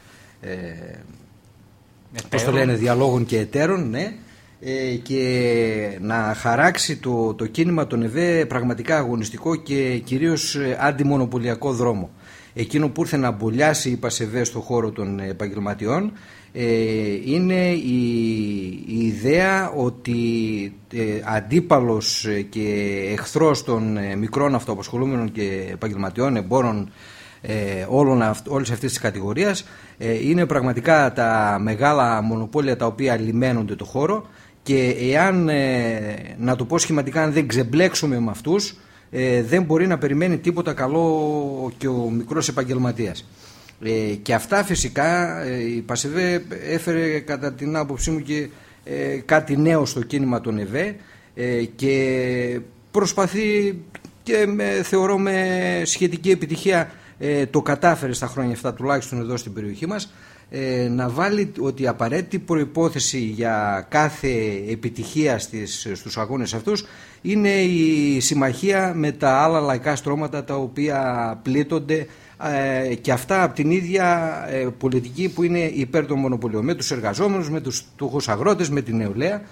πώς το λένε, διαλόγων και εταίρων, ναι, και να χαράξει το κίνημα των ΕΒΕ πραγματικά αγωνιστικό και κυρίως αντιμονοπολιακό δρόμο. Εκείνο που ήρθε να μπολιάσει η ΠΑΣΕΒΕ στον χώρο των επαγγελματιών είναι η ιδέα ότι αντίπαλος και εχθρός των μικρών αυτοαπασχολούμενων και επαγγελματιών, εμπόρων, όλες αυτές τις κατηγορίες είναι πραγματικά τα μεγάλα μονοπόλια τα οποία λιμένονται το χώρο, και εάν, να το πω σχηματικά, αν δεν ξεμπλέξουμε με αυτούς, δεν μπορεί να περιμένει τίποτα καλό και ο μικρός επαγγελματίας. Και αυτά φυσικά η ΠΑΣΕΒΕ έφερε κατά την άποψή μου και κάτι νέο στο κίνημα των ΕΒΕ και προσπαθεί και θεωρώ με σχετική επιτυχία το κατάφερε στα χρόνια αυτά, τουλάχιστον εδώ στην περιοχή μας, να βάλει ότι η απαραίτητη προϋπόθεση για κάθε επιτυχία στους αγώνες αυτούς είναι η συμμαχία με τα άλλα λαϊκά στρώματα τα οποία πλήττονται και αυτά από την ίδια πολιτική που είναι υπέρ των μονοπωλίων, με τους εργαζόμενους, με τους φτωχούς αγρότες, με την νεολαία.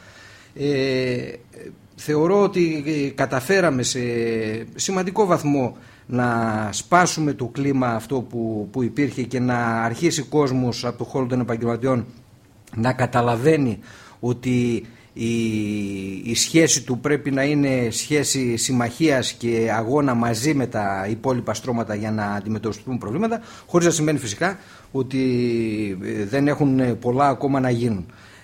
Θεωρώ ότι καταφέραμε σε σημαντικό βαθμό να σπάσουμε το κλίμα αυτό που υπήρχε και να αρχίσει κόσμος από το χώρο των επαγγελματιών να καταλαβαίνει ότι η σχέση του πρέπει να είναι σχέση συμμαχίας και αγώνα μαζί με τα υπόλοιπα στρώματα για να αντιμετωπιστούν προβλήματα, χωρίς να σημαίνει φυσικά ότι δεν έχουν πολλά ακόμα να γίνουν.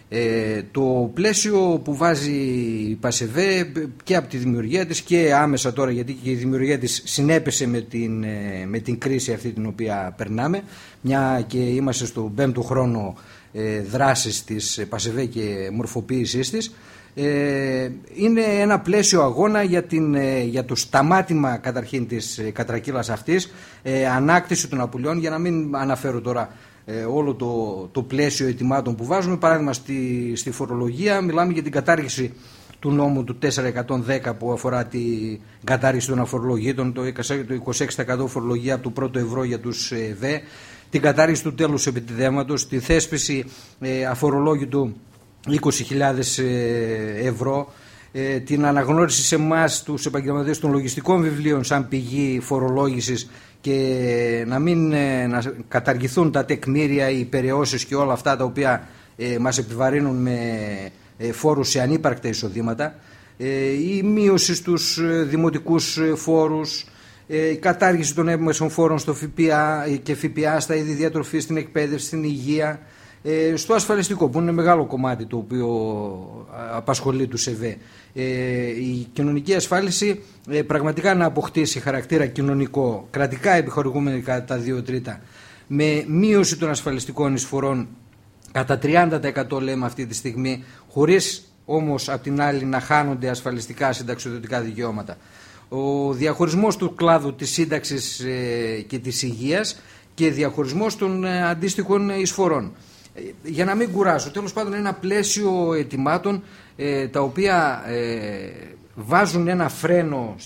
Το πλαίσιο που βάζει η ΠΑΣΕΒΕ και από τη δημιουργία της και άμεσα τώρα, γιατί και η δημιουργία της συνέπεσε με την κρίση αυτή την οποία περνάμε, μια και είμαστε στο 5ο χρόνο δράσης της ΠΑΣΕΒΕ και μορφοποίησής της, είναι ένα πλαίσιο αγώνα για το σταμάτημα καταρχήν της κατρακύλας αυτής, ανάκτηση των απολειών, για να μην αναφέρω τώρα όλο το πλαίσιο ετοιμάτων που βάζουμε. Παράδειγμα, στη φορολογία μιλάμε για την κατάργηση του νόμου του 410 που αφορά την κατάργηση των αφορολογήτων, το 26% φορολογία του πρώτου ευρώ για τους ΕΒΕ, την κατάργηση του τέλους επιτιδεύματος, τη θέσπιση αφορολόγητου 20.000 ευρώ, την αναγνώριση σε εμάς τους επαγγελματίες των λογιστικών βιβλίων σαν πηγή φορολόγησης και να καταργηθούν τα τεκμήρια, οι υπεραιώσεις και όλα αυτά τα οποία μας επιβαρύνουν με φόρους σε ανύπαρκτα εισοδήματα, η μείωση στους δημοτικούς φόρους, η κατάργηση των έμεσων φόρων στο ΦΠΑ και ΦΠΑ στα είδη διατροφής, στην εκπαίδευση, στην υγεία, στο ασφαλιστικό που είναι μεγάλο κομμάτι το οποίο απασχολεί τους ΕΒΕ. Η κοινωνική ασφάλιση πραγματικά να αποκτήσει χαρακτήρα κοινωνικό, κρατικά επιχορηγούμενη κατά τα 2/3, με μείωση των ασφαλιστικών εισφορών κατά 30% λέμε αυτή τη στιγμή, χωρίς όμως απ' την άλλη να χάνονται ασφαλιστικά συνταξιοδοτικά δικαιώματα. Ο διαχωρισμός του κλάδου της σύνταξης και της υγείας και διαχωρισμός των αντίστοιχων εισφορών. Για να μην κουράσω, τέλος πάντων είναι ένα πλαίσιο ετοιμάτων τα οποία βάζουν ένα φρένο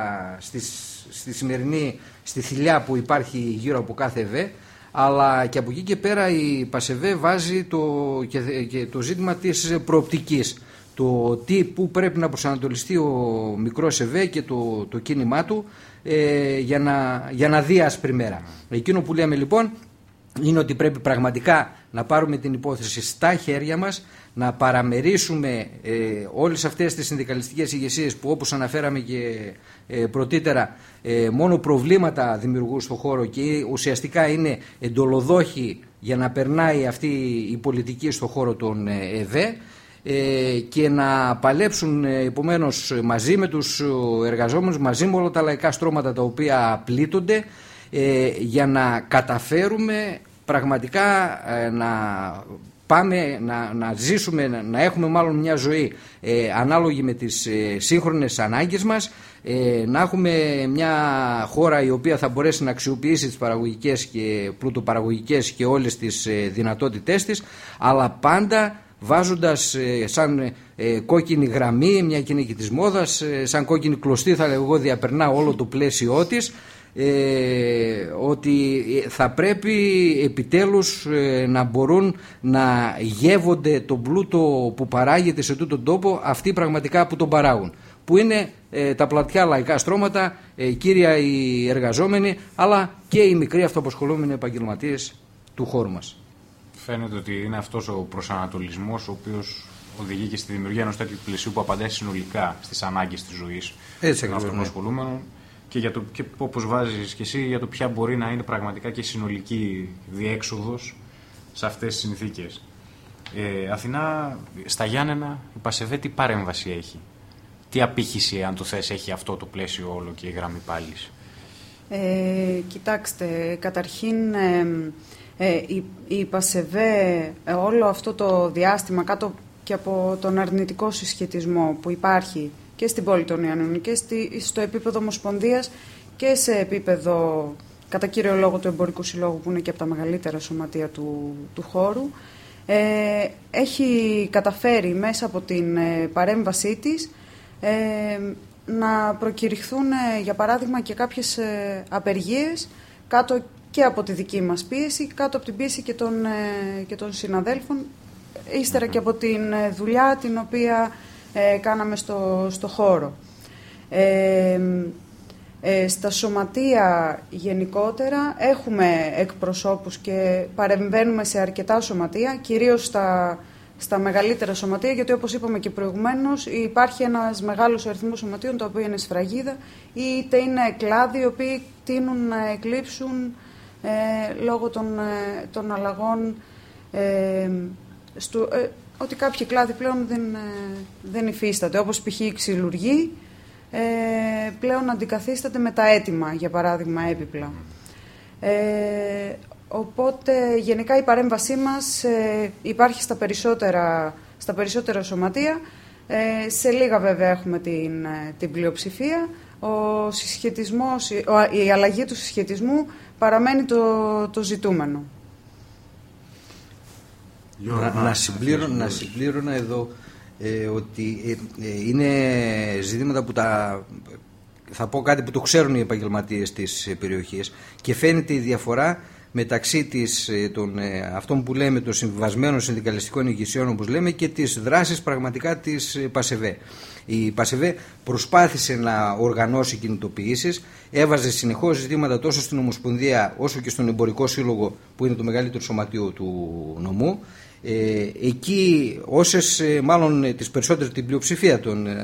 στη θηλιά που υπάρχει γύρω από κάθε ΕΒΕ, αλλά και από εκεί και πέρα η ΠΑΣΕΒΕ βάζει και το ζήτημα της προοπτικής, το πού πρέπει να προσανατολιστεί ο μικρός ΕΒΕ και το κίνημά του για να δει άσπρη μέρα. Εκείνο που λέμε λοιπόν είναι ότι πρέπει πραγματικά να πάρουμε την υπόθεση στα χέρια μας, να παραμερίσουμε όλες αυτές τις συνδικαλιστικές ηγεσίες που, όπως αναφέραμε και πρωτήτερα, μόνο προβλήματα δημιουργούν στον χώρο και ουσιαστικά είναι εντολοδόχοι για να περνάει αυτή η πολιτική στον χώρο των ΕΒΕ, και να παλέψουν επομένως μαζί με τους εργαζόμενους, μαζί με όλα τα λαϊκά στρώματα τα οποία πλήττονται, για να καταφέρουμε πραγματικά να πάμε να ζήσουμε, να έχουμε μάλλον μια ζωή ανάλογη με τις σύγχρονες ανάγκες μας, να έχουμε μια χώρα η οποία θα μπορέσει να αξιοποιήσει τις παραγωγικές και πλουτοπαραγωγικές και όλες τις δυνατότητές της, αλλά πάντα βάζοντας σαν κόκκινη γραμμή, μια και είναι και της μόδας, σαν κόκκινη κλωστή θα λέγω, διαπερνά όλο το πλαίσιό της, ότι θα πρέπει επιτέλους να μπορούν να γεύονται τον πλούτο που παράγεται σε τούτον τόπο αυτοί πραγματικά που τον παράγουν, που είναι τα πλατιά λαϊκά στρώματα, κύρια οι εργαζόμενοι, αλλά και οι μικροί αυτοαπασχολούμενοι επαγγελματίες του χώρου μας. Φαίνεται ότι είναι αυτός ο προσανατολισμός ο οποίος οδηγεί και στη δημιουργία ενός τέτοιου πλαισίου που απαντάει συνολικά στις ανάγκες της ζωής των αυτοαπασχολούμενων και όπως βάζεις και εσύ για το ποια μπορεί να είναι πραγματικά και συνολική διέξοδος σε αυτές τις συνθήκες. Αθηνά, στα Γιάννενα η ΠΑΣΕΒΕ τι παρέμβαση έχει? Τι απήχηση, αν το θες, έχει αυτό το πλαίσιο όλο και η γραμμή πάλης? Κοιτάξτε, καταρχήν η ΠΑΣΕΒΕ όλο αυτό το διάστημα, κάτω και από τον αρνητικό συσχετισμό που υπάρχει και στην πόλη των Ιαννών και στο επίπεδο ομοσπονδίας και σε επίπεδο κατά κύριο λόγο του Εμπορικού Συλλόγου, που είναι και από τα μεγαλύτερα σωματεία του χώρου, έχει καταφέρει μέσα από την παρέμβασή της να προκηρυχθούν, για παράδειγμα, και κάποιες απεργίες κάτω και από τη δική μας πίεση, κάτω από την πίεση και των συναδέλφων, ύστερα και από την δουλειά την οποία κάναμε στο χώρο. Στα σωματεία γενικότερα έχουμε εκπροσώπους και παρεμβαίνουμε σε αρκετά σωματεία, κυρίως στα μεγαλύτερα σωματεία, γιατί όπως είπαμε και προηγουμένως υπάρχει ένας μεγάλος αριθμός σωματείων, τα οποία είναι σφραγίδα, είτε είναι κλάδοι οι οποίοι τείνουν να εκλείψουν λόγω των αλλαγών, ότι κάποιοι κλάδοι πλέον δεν υφίσταται, όπως π.χ. η ξυλουργή, πλέον αντικαθίσταται με τα έτοιμα, για παράδειγμα, έπιπλα. Οπότε γενικά η παρέμβασή μας υπάρχει στα περισσότερα σωματεία. Σε λίγα βέβαια έχουμε την πλειοψηφία. Η αλλαγή του συσχετισμού παραμένει το ζητούμενο. Να συμπλήρωνα εδώ ότι είναι ζητήματα που θα πω κάτι που το ξέρουν οι επαγγελματίες της περιοχής, και φαίνεται η διαφορά μεταξύ αυτών που λέμε των συμβιβασμένων συνδικαλιστικών ηγεσιών, όπως λέμε, και τις δράσεις πραγματικά της ΠΑΣΕΒΕ. Η ΠΑΣΕΒΕ προσπάθησε να οργανώσει κινητοποιήσεις, έβαζε συνεχώς ζητήματα τόσο στην Ομοσπονδία όσο και στον Εμπορικό Σύλλογο, που είναι το μεγαλύτερο σωματείο του νομού. Εκεί μάλλον την πλειοψηφία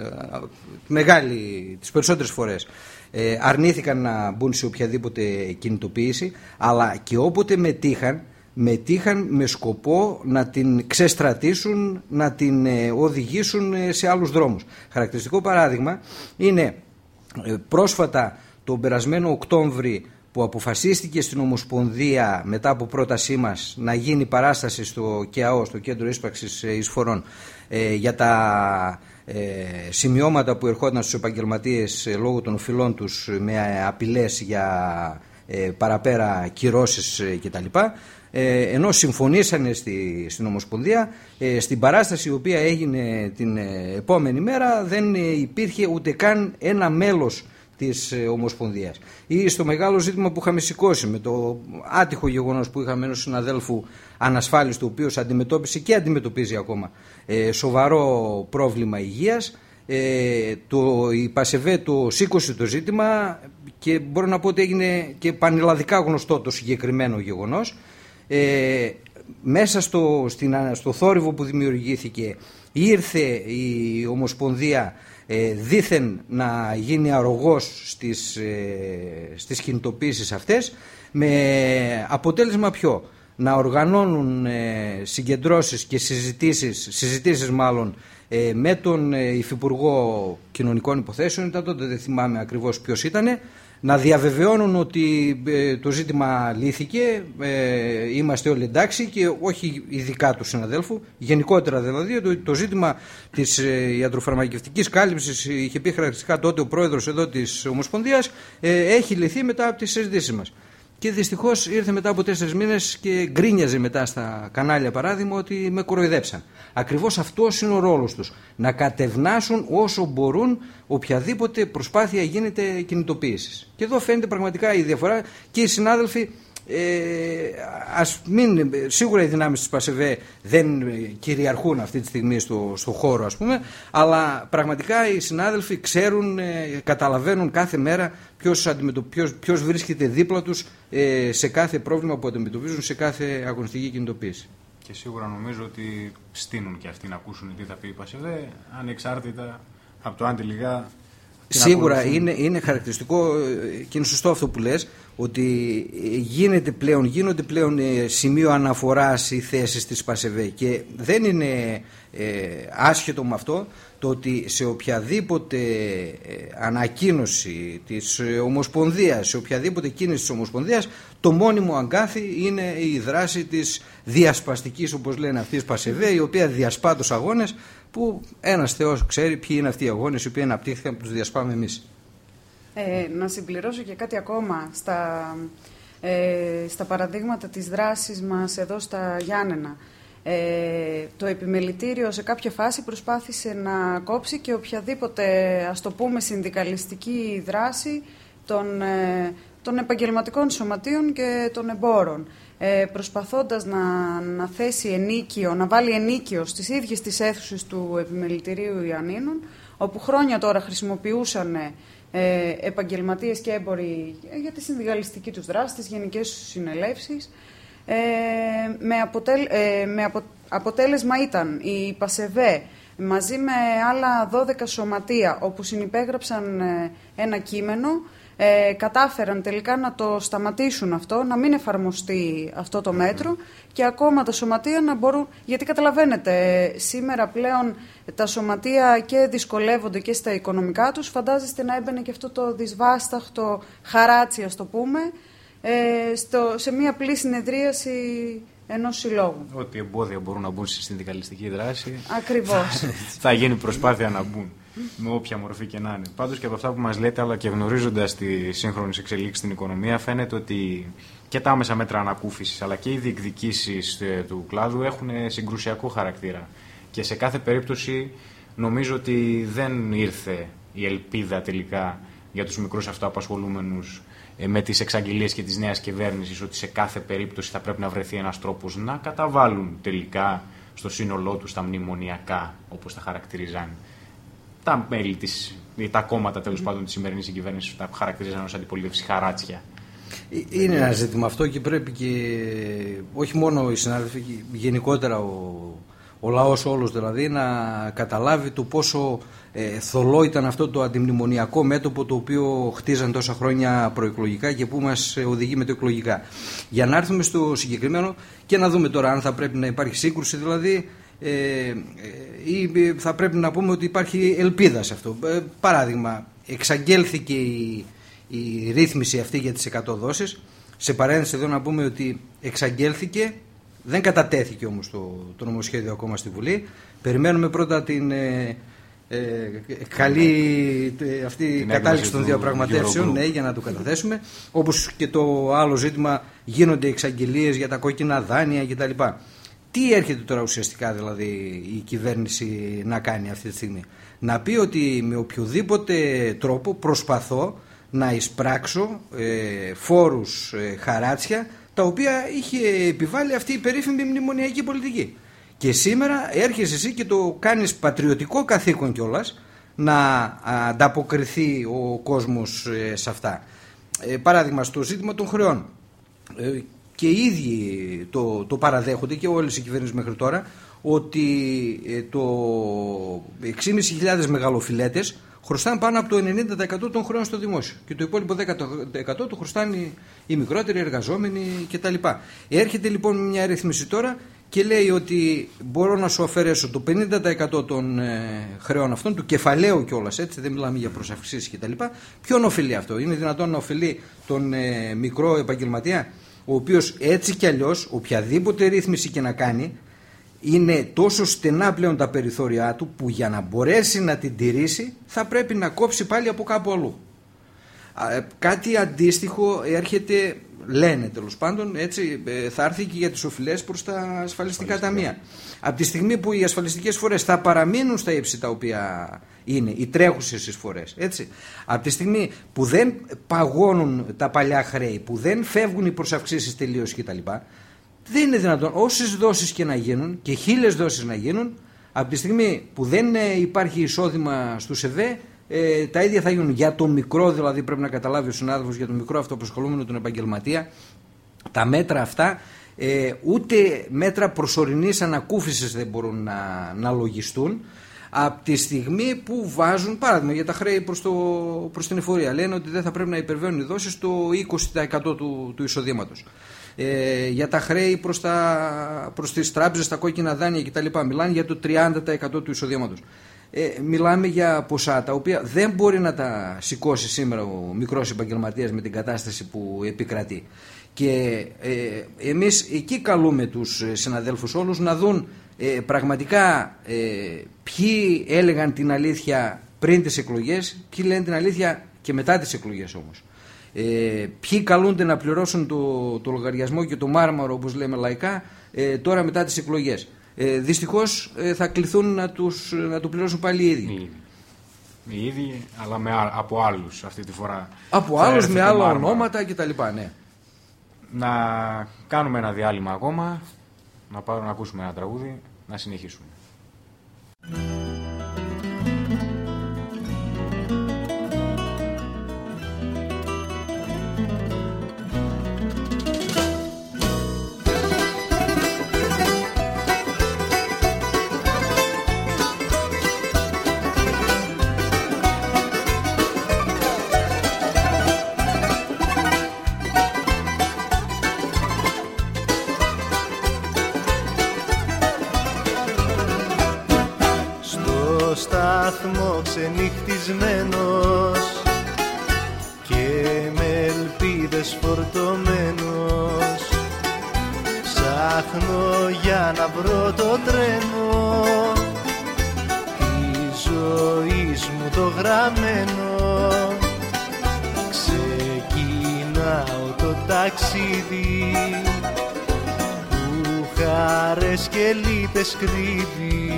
τις περισσότερες φορές αρνήθηκαν να μπουν σε οποιαδήποτε κινητοποίηση, αλλά και όποτε μετήχαν με σκοπό να την ξεστρατήσουν, να την οδηγήσουν σε άλλους δρόμους. Χαρακτηριστικό παράδειγμα είναι πρόσφατα τον περασμένο Οκτώβρη, που αποφασίστηκε στην Ομοσπονδία μετά από πρότασή μας να γίνει παράσταση στο ΚΕΑΟ, στο Κέντρο Ίσπραξης Εισφορών, για τα σημειώματα που ερχόταν στους επαγγελματίες λόγω των οφειλών τους, με απειλές για παραπέρα κυρώσεις κτλ. Ενώ συμφωνήσανε στην Ομοσπονδία, στην παράσταση η οποία έγινε την επόμενη μέρα δεν υπήρχε ούτε καν ένα μέλος της Ομοσπονδίας. Ή στο μεγάλο ζήτημα που είχαμε σηκώσει, με το άτυχο γεγονός που είχαμε ενός συναδέλφου ανασφάλιστου, ο οποίος αντιμετώπισε και αντιμετωπίζει ακόμα σοβαρό πρόβλημα υγείας, η ΠΑΣΕΒΕ το σήκωσε το ζήτημα και μπορώ να πω ότι έγινε και πανελλαδικά γνωστό το συγκεκριμένο γεγονός. Μέσα στο θόρυβο που δημιουργήθηκε, ήρθε η Ομοσπονδία δήθεν να γίνει αρρωγός στις κινητοποίησεις αυτές, με αποτέλεσμα ποιο? Να οργανώνουν συγκεντρώσεις και συζητήσεις με τον Υφυπουργό Κοινωνικών Υποθέσεων, ήταν τότε, δεν θυμάμαι ακριβώς ποιος ήτανε, να διαβεβαιώνουν ότι το ζήτημα λύθηκε, είμαστε όλοι εντάξει, και όχι ειδικά του συναδέλφου, γενικότερα δηλαδή, το ζήτημα της ιατροφαρμακευτικής κάλυψης, είχε πει χαρακτηριστικά τότε ο πρόεδρος εδώ της Ομοσπονδίας, έχει λυθεί μετά από τις συζητήσεις μας. Και δυστυχώς ήρθε μετά από 4 μήνες και γκρίνιαζε μετά στα κανάλια, παράδειγμα, ότι με κοροϊδέψαν. Ακριβώς αυτός είναι ο ρόλος τους. Να κατευνάσουν όσο μπορούν οποιαδήποτε προσπάθεια γίνεται κινητοποίησης. Και εδώ φαίνεται πραγματικά η διαφορά, και οι συνάδελφοι, σίγουρα οι δυνάμεις της ΠΑΣΕΒΕ δεν κυριαρχούν αυτή τη στιγμή στο χώρο, ας πούμε, αλλά πραγματικά οι συνάδελφοι ξέρουν, καταλαβαίνουν κάθε μέρα ποιος βρίσκεται δίπλα τους σε κάθε πρόβλημα που αντιμετωπίζουν, σε κάθε αγωνιστική κινητοποίηση. Και σίγουρα νομίζω ότι στείνουν και αυτοί να ακούσουν τι θα πει η ΠΑΣΕΒΕ, ανεξάρτητα από το αν τελικά. Σίγουρα είναι χαρακτηριστικό και είναι σωστό αυτό που λες, ότι γίνονται πλέον σημείο αναφοράς οι θέσεις της ΠΑΣΕΒΕ, και δεν είναι άσχετο με αυτό το ότι σε οποιαδήποτε ανακοίνωση της Ομοσπονδίας, σε οποιαδήποτε κίνηση της Ομοσπονδίας, το μόνιμο αγκάθι είναι η δράση της διασπαστικής, όπως λένε αυτοί, ΠΑΣΕΒΕ, η οποία διασπά τους αγώνες, που ένας Θεός ξέρει ποιοι είναι αυτοί οι αγώνες οι οποίοι αναπτύχθηκαν που τους διασπάμε εμείς. Να συμπληρώσω και κάτι ακόμα στα παραδείγματα της δράσης μας εδώ στα Γιάννενα. Το επιμελητήριο σε κάποια φάση προσπάθησε να κόψει και οποιαδήποτε, ας το πούμε, συνδικαλιστική δράση των επαγγελματικών σωματείων και των εμπόρων, προσπαθώντας να θέσει ενίκιο, να βάλει ενίκιο στις ίδιες τις αίθουσες του Επιμελητηρίου Ιαννίνων, όπου χρόνια τώρα χρησιμοποιούσαν επαγγελματίες και έμποροι για τη συνδικαλιστική τους δράση, τις γενικές συνελεύσεις. Αποτέλεσμα ήταν η ΠΑΣΕΒΕ μαζί με άλλα 12 σωματεία, όπου συνυπέγραψαν ένα κείμενο, κατάφεραν τελικά να το σταματήσουν αυτό, να μην εφαρμοστεί αυτό το μέτρο, και ακόμα τα σωματεία να μπορούν, γιατί καταλαβαίνετε, σήμερα πλέον τα σωματεία και δυσκολεύονται και στα οικονομικά τους, φαντάζεστε να έμπαινε και αυτό το δυσβάσταχτο χαράτσι, ας το πούμε, σε μία απλή συνεδρίαση ενός συλλόγου. Ό,τι εμπόδια μπορούν να μπουν στη συνδικαλιστική δράση. Ακριβώς. Θα γίνει προσπάθεια να μπουν, με όποια μορφή και να είναι. Πάντως και από αυτά που μας λέτε, αλλά και γνωρίζοντας τις σύγχρονες εξελίξεις στην οικονομία, φαίνεται ότι και τα άμεσα μέτρα ανακούφισης, αλλά και οι διεκδικήσεις του κλάδου έχουν συγκρουσιακό χαρακτήρα. Και σε κάθε περίπτωση νομίζω ότι δεν ήρθε η ελπίδα τελικά για τους μικρούς αυτοαπασχολούμενους με τις εξαγγελίες και της νέας κυβέρνησης, ότι σε κάθε περίπτωση θα πρέπει να βρεθεί ένας τρόπος να καταβάλουν τελικά στο σύνολό τους τα μνημονιακά, όπως τα χαρακτηρίζαν τα μέλη ή τα κόμματα, τέλος πάντων, της σημερινής κυβέρνησης, τα χαρακτηρίζαν ως αντιπολίτευση χαράτσια. Είναι ένα ζήτημα αυτό και πρέπει και όχι μόνο οι συνάδελφοι, γενικότερα ο λαός όλος δηλαδή, να καταλάβει το πόσο θολό ήταν αυτό το αντιμνημονιακό μέτωπο, το οποίο χτίζαν τόσα χρόνια προεκλογικά και που μας οδηγεί μετεκλογικά. Για να έρθουμε στο συγκεκριμένο και να δούμε τώρα αν θα πρέπει να υπάρχει σύγκρουση δηλαδή, ή θα πρέπει να πούμε ότι υπάρχει ελπίδα σε αυτό. Παράδειγμα, εξαγγέλθηκε η ρύθμιση αυτή για τις 100 δόσεις. Σε παρένθεση εδώ να πούμε ότι εξαγγέλθηκε, δεν κατατέθηκε όμως το νομοσχέδιο ακόμα στη Βουλή. Περιμένουμε πρώτα την καλή αυτή κατάληξη των διαπραγματεύσεων, ναι, για να το καταθέσουμε. Όπως και το άλλο ζήτημα, γίνονται εξαγγελίες για τα κόκκινα δάνεια κτλ. Τι έρχεται τώρα ουσιαστικά δηλαδή η κυβέρνηση να κάνει αυτή τη στιγμή? Να πει ότι με οποιοδήποτε τρόπο προσπαθώ να εισπράξω φόρους, χαράτσια, τα οποία είχε επιβάλει αυτή η περίφημη μνημονιακή πολιτική. Και σήμερα έρχεσαι εσύ και το κάνεις πατριωτικό καθήκον κιόλας να ανταποκριθεί ο κόσμος σε αυτά. Παράδειγμα, στο ζήτημα των χρεών. Και οι ίδιοι το παραδέχονται και όλες οι κυβερνήσεις μέχρι τώρα, ότι το 6.500 μεγαλοφιλέτες χρωστάνε πάνω από το 90% των χρεών στο δημόσιο και το υπόλοιπο 10% το χρωστάνε οι μικρότεροι εργαζόμενοι κτλ. Έρχεται λοιπόν μια ρύθμιση τώρα και λέει ότι μπορώ να σου αφαιρέσω το 50% των χρεών αυτών, του κεφαλαίου κιόλας, έτσι, δεν μιλάμε για προσαυξήσεις κτλ. Ποιον ωφελεί αυτό? Είναι δυνατόν να ωφελεί τον μικρό επαγγελματία, ο οποίος έτσι κι αλλιώς οποιαδήποτε ρύθμιση και να κάνει, είναι τόσο στενά πλέον τα περιθώρια του που για να μπορέσει να την τηρήσει θα πρέπει να κόψει πάλι από κάπου αλλού. Κάτι αντίστοιχο έρχεται, λένε τέλος πάντων, έτσι, θα έρθει και για τις οφειλές προς τα ασφαλιστικά ταμεία. Από τη στιγμή που οι ασφαλιστικές φορές θα παραμείνουν στα ύψη τα οποία είναι, οι τρέχουσες εισφορές, έτσι, από τη στιγμή που δεν παγώνουν τα παλιά χρέη, που δεν φεύγουν οι προσαυξήσεις τελείως κτλ., δεν είναι δυνατόν όσες δόσεις και να γίνουν και 1.000 δόσεις να γίνουν, από τη στιγμή που δεν υπάρχει εισόδημα στους ΕΒΕ, τα ίδια θα γίνουν. Για το μικρό, δηλαδή, πρέπει να καταλάβει ο συνάδελφος, για το μικρό αυτοαπασχολούμενο, τον επαγγελματία, τα μέτρα αυτά ούτε μέτρα προσωρινής ανακούφισης δεν μπορούν να λογιστούν, από τη στιγμή που βάζουν, παράδειγμα για τα χρέη προς την εφορία, λένε ότι δεν θα πρέπει να υπερβαίνουν οι δόσεις το 20% του εισοδήματος. Για τα χρέη προς τις τράπεζες, τα κόκκινα δάνεια κτλ. Μιλάνε για το 30% του εισοδήματος. μιλάμε για ποσά τα οποία δεν μπορεί να τα σηκώσει σήμερα ο μικρός επαγγελματίας με την κατάσταση που επικρατεί. Και εμείς εκεί καλούμε τους συναδέλφους όλους να δουν πραγματικά ποιοι έλεγαν την αλήθεια πριν τις εκλογές, ποιοι λένε την αλήθεια και μετά τις εκλογές όμως. Ποιοι καλούνται να πληρώσουν το λογαριασμό και το μάρμαρο, όπως λέμε λαϊκά, τώρα μετά τις εκλογές. Δυστυχώς θα κληθούν να το πληρώσουν πάλι οι ίδιοι. Οι ίδιοι, αλλά από άλλους αυτή τη φορά. Από άλλους με άλλα ονόματα κτλ. Ναι. Να κάνουμε ένα διάλειμμα ακόμα, να ακούσουμε ένα τραγούδι, να συνεχίσουμε. Ξενυχτισμένος και με ελπίδες φορτωμένος, ψάχνω για να βρω το τρένο της ζωής μου το γραμμένο. Ξεκινάω το ταξίδι που χαρές και λύπες κρύβει.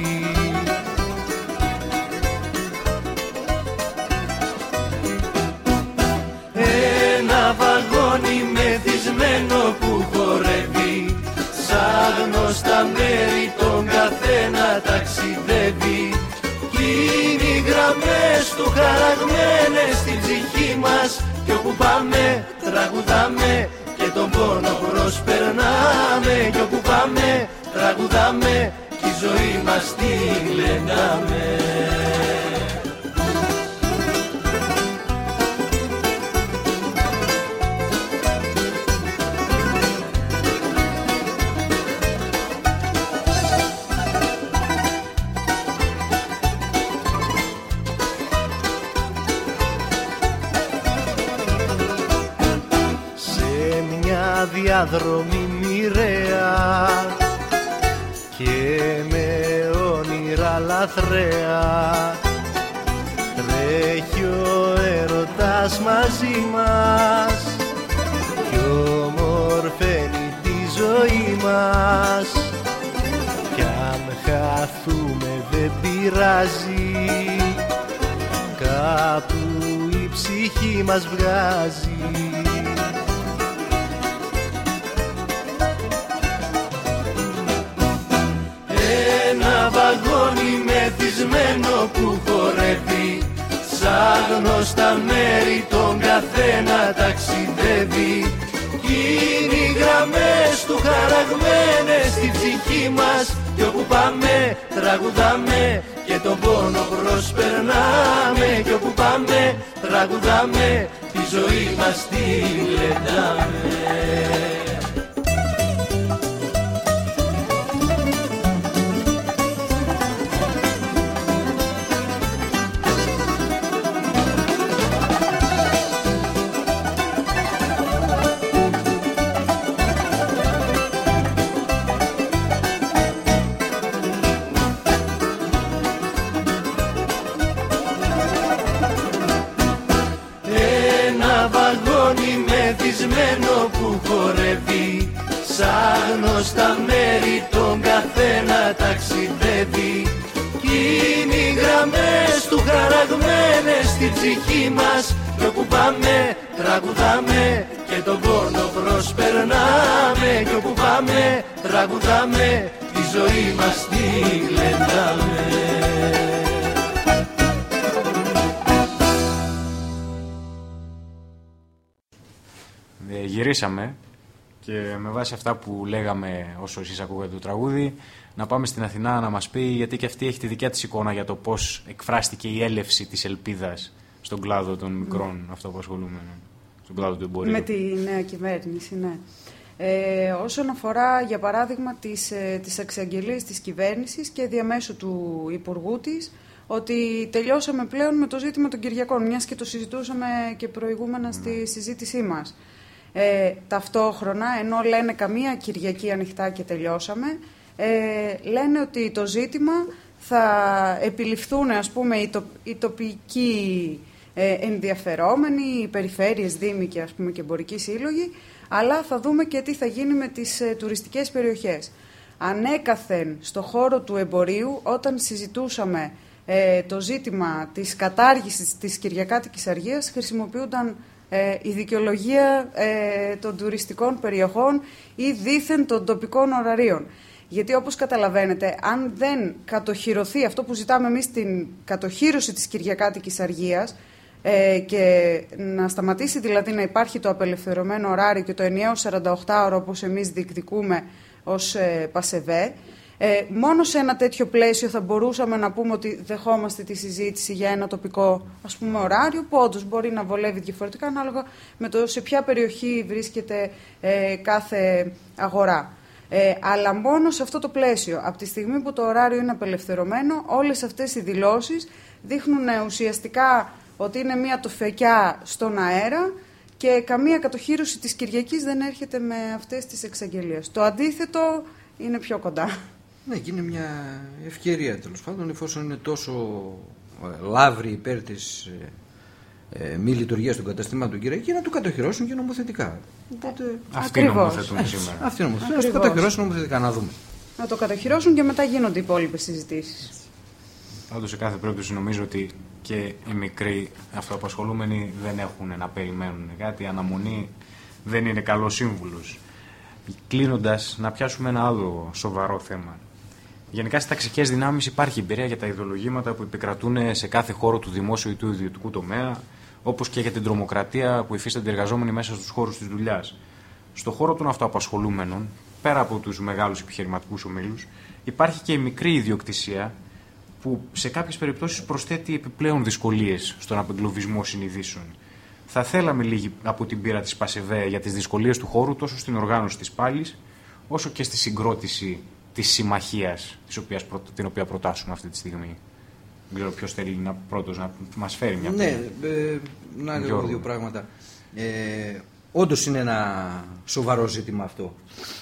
Βαγόνι μεθυσμένο που χορεύει, ψάχνω στα μέρη τον καθένα ταξιδεύει. Κι είναι οι γραμμές του χαραγμένες στην ψυχή μας, κι όπου πάμε τραγουδάμε και τον πόνο προσπερνάμε. Κι όπου πάμε τραγουδάμε κι η ζωή μας τη γλεντάμε. Διαδρομή μοιραία και με όνειρα λαθρέα, τρέχει ο έρωτας μαζί μας κι ομορφαίνει τη ζωή μας. Κι αν χαθούμε δεν πειράζει, κάπου η ψυχή μας βγάζει. Ένα βαγόνι μεθυσμένο που χορεύει, ψάχνω στα μέρη τον καθένα ταξιδεύει. Κι είναι οι γραμμές του χαραγμένες στη ψυχή μας, κι όπου πάμε τραγουδάμε και τον πόνο προσπερνάμε. Κι όπου πάμε τραγουδάμε τη ζωή μας τη γλεντάμε. Που χορεύει, ψάχνω στα μέρη τον καθένα ταξιδεύει. Κι είναι οι γραμμές του χαραγμένες στη ψυχή μας, κι όπου πάμε τραγουδάμε και τον πόνο προσπερνάμε. Κι όπου πάμε τραγουδάμε τη ζωή μας τη γλεντάμε. Γυρίσαμε και με βάση αυτά που λέγαμε όσο εσείς ακούγατε το τραγούδι, να πάμε στην Αθηνά να μας πει, γιατί και αυτή έχει τη δικιά της εικόνα για το πώς εκφράστηκε η έλευση της ελπίδας στον κλάδο των μικρών αυτοαπασχολούμενων, στον κλάδο του εμπορίου. Με τη νέα κυβέρνηση, ναι. Όσον αφορά, για παράδειγμα, τις εξαγγελίες της κυβέρνησης και διαμέσου του Υπουργού της, ότι τελειώσαμε πλέον με το ζήτημα των Κυριακών, μιας και το συζητούσαμε και προηγούμενα στη συζήτησή μας. Ταυτόχρονα, ενώ λένε καμία Κυριακή ανοιχτά και τελειώσαμε, λένε ότι το ζήτημα θα επιληφθούν, ας πούμε, οι τοπικοί ενδιαφερόμενοι, οι περιφέρειες, δήμοι και, ας πούμε, και εμπορικοί σύλλογοι, αλλά θα δούμε και τι θα γίνει με τις τουριστικές περιοχές. Ανέκαθεν στο χώρο του εμπορίου, όταν συζητούσαμε το ζήτημα της κατάργησης της Κυριακάτικης Αργίας, χρησιμοποιούνταν η δικαιολογία των τουριστικών περιοχών ή δήθεν των τοπικών ωραρίων. Γιατί όπως καταλαβαίνετε, αν δεν κατοχυρωθεί αυτό που ζητάμε εμείς, την κατοχύρωση της Κυριακάτικης Αργίας, και να σταματήσει δηλαδή να υπάρχει το απελευθερωμένο ωράριο και το ενιαίο 48ωρο όπως εμείς διεκδικούμε ως ΠΑΣΕΒΕ, μόνο σε ένα τέτοιο πλαίσιο θα μπορούσαμε να πούμε ότι δεχόμαστε τη συζήτηση για ένα τοπικό, ας πούμε, ωράριο που όντως μπορεί να βολεύει διαφορετικά ανάλογα με το σε ποια περιοχή βρίσκεται κάθε αγορά. Αλλά μόνο σε αυτό το πλαίσιο. Από τη στιγμή που το ωράριο είναι απελευθερωμένο, όλες αυτές οι δηλώσεις δείχνουν ουσιαστικά ότι είναι μια τοφεκιά στον αέρα και καμία κατοχύρωση της Κυριακής δεν έρχεται με αυτές τις εξαγγελίες. Το αντίθετο είναι πιο κοντά. Ναι, και είναι μια ευκαιρία τέλος πάντων, εφόσον είναι τόσο λαύρη υπέρ της μη λειτουργίας των καταστημάτων Κυριακή, να το κατοχυρώσουν και νομοθετικά. Οπότε, αυτοί νομοθετούν σήμερα. Αυτοί νομοθετούν, να το κατοχυρώσουν νομοθετικά, να δούμε. Να το κατοχυρώσουν και μετά γίνονται οι υπόλοιπες συζητήσεις. Πάντως σε κάθε περίπτωση νομίζω ότι και οι μικροί αυτοαπασχολούμενοι δεν έχουν να περιμένουν κάτι. Η αναμονή δεν είναι καλός σύμβουλος. Κλείνοντας, να πιάσουμε ένα άλλο σοβαρό θέμα. Γενικά στις ταξικές δυνάμεις υπάρχει εμπειρία για τα ιδεολογήματα που επικρατούν σε κάθε χώρο του δημόσιου ή του ιδιωτικού τομέα, όπως και για την τρομοκρατία που υφίστανται οι εργαζόμενοι μέσα στους χώρους της δουλειάς. Στο χώρο των αυτοαπασχολούμενων, πέρα από τους μεγάλους επιχειρηματικούς ομίλους, υπάρχει και η μικρή ιδιοκτησία που σε κάποιες περιπτώσεις προσθέτει επιπλέον δυσκολίες στον απεγκλωβισμό συνειδήσεων. Θα θέλαμε λίγη από την πείρα της ΠΑΣΕΒΕ για τις δυσκολίες του χώρου, τόσο στην οργάνωση της πάλης, όσο και στη συγκρότηση της συμμαχίας, την οποία προτάσουμε αυτή τη στιγμή. Δεν ξέρω ποιος θέλει πρώτος να μας φέρει μια πείρα. Ναι, να λέω δύο πράγματα. Όντως είναι ένα σοβαρό ζήτημα αυτό.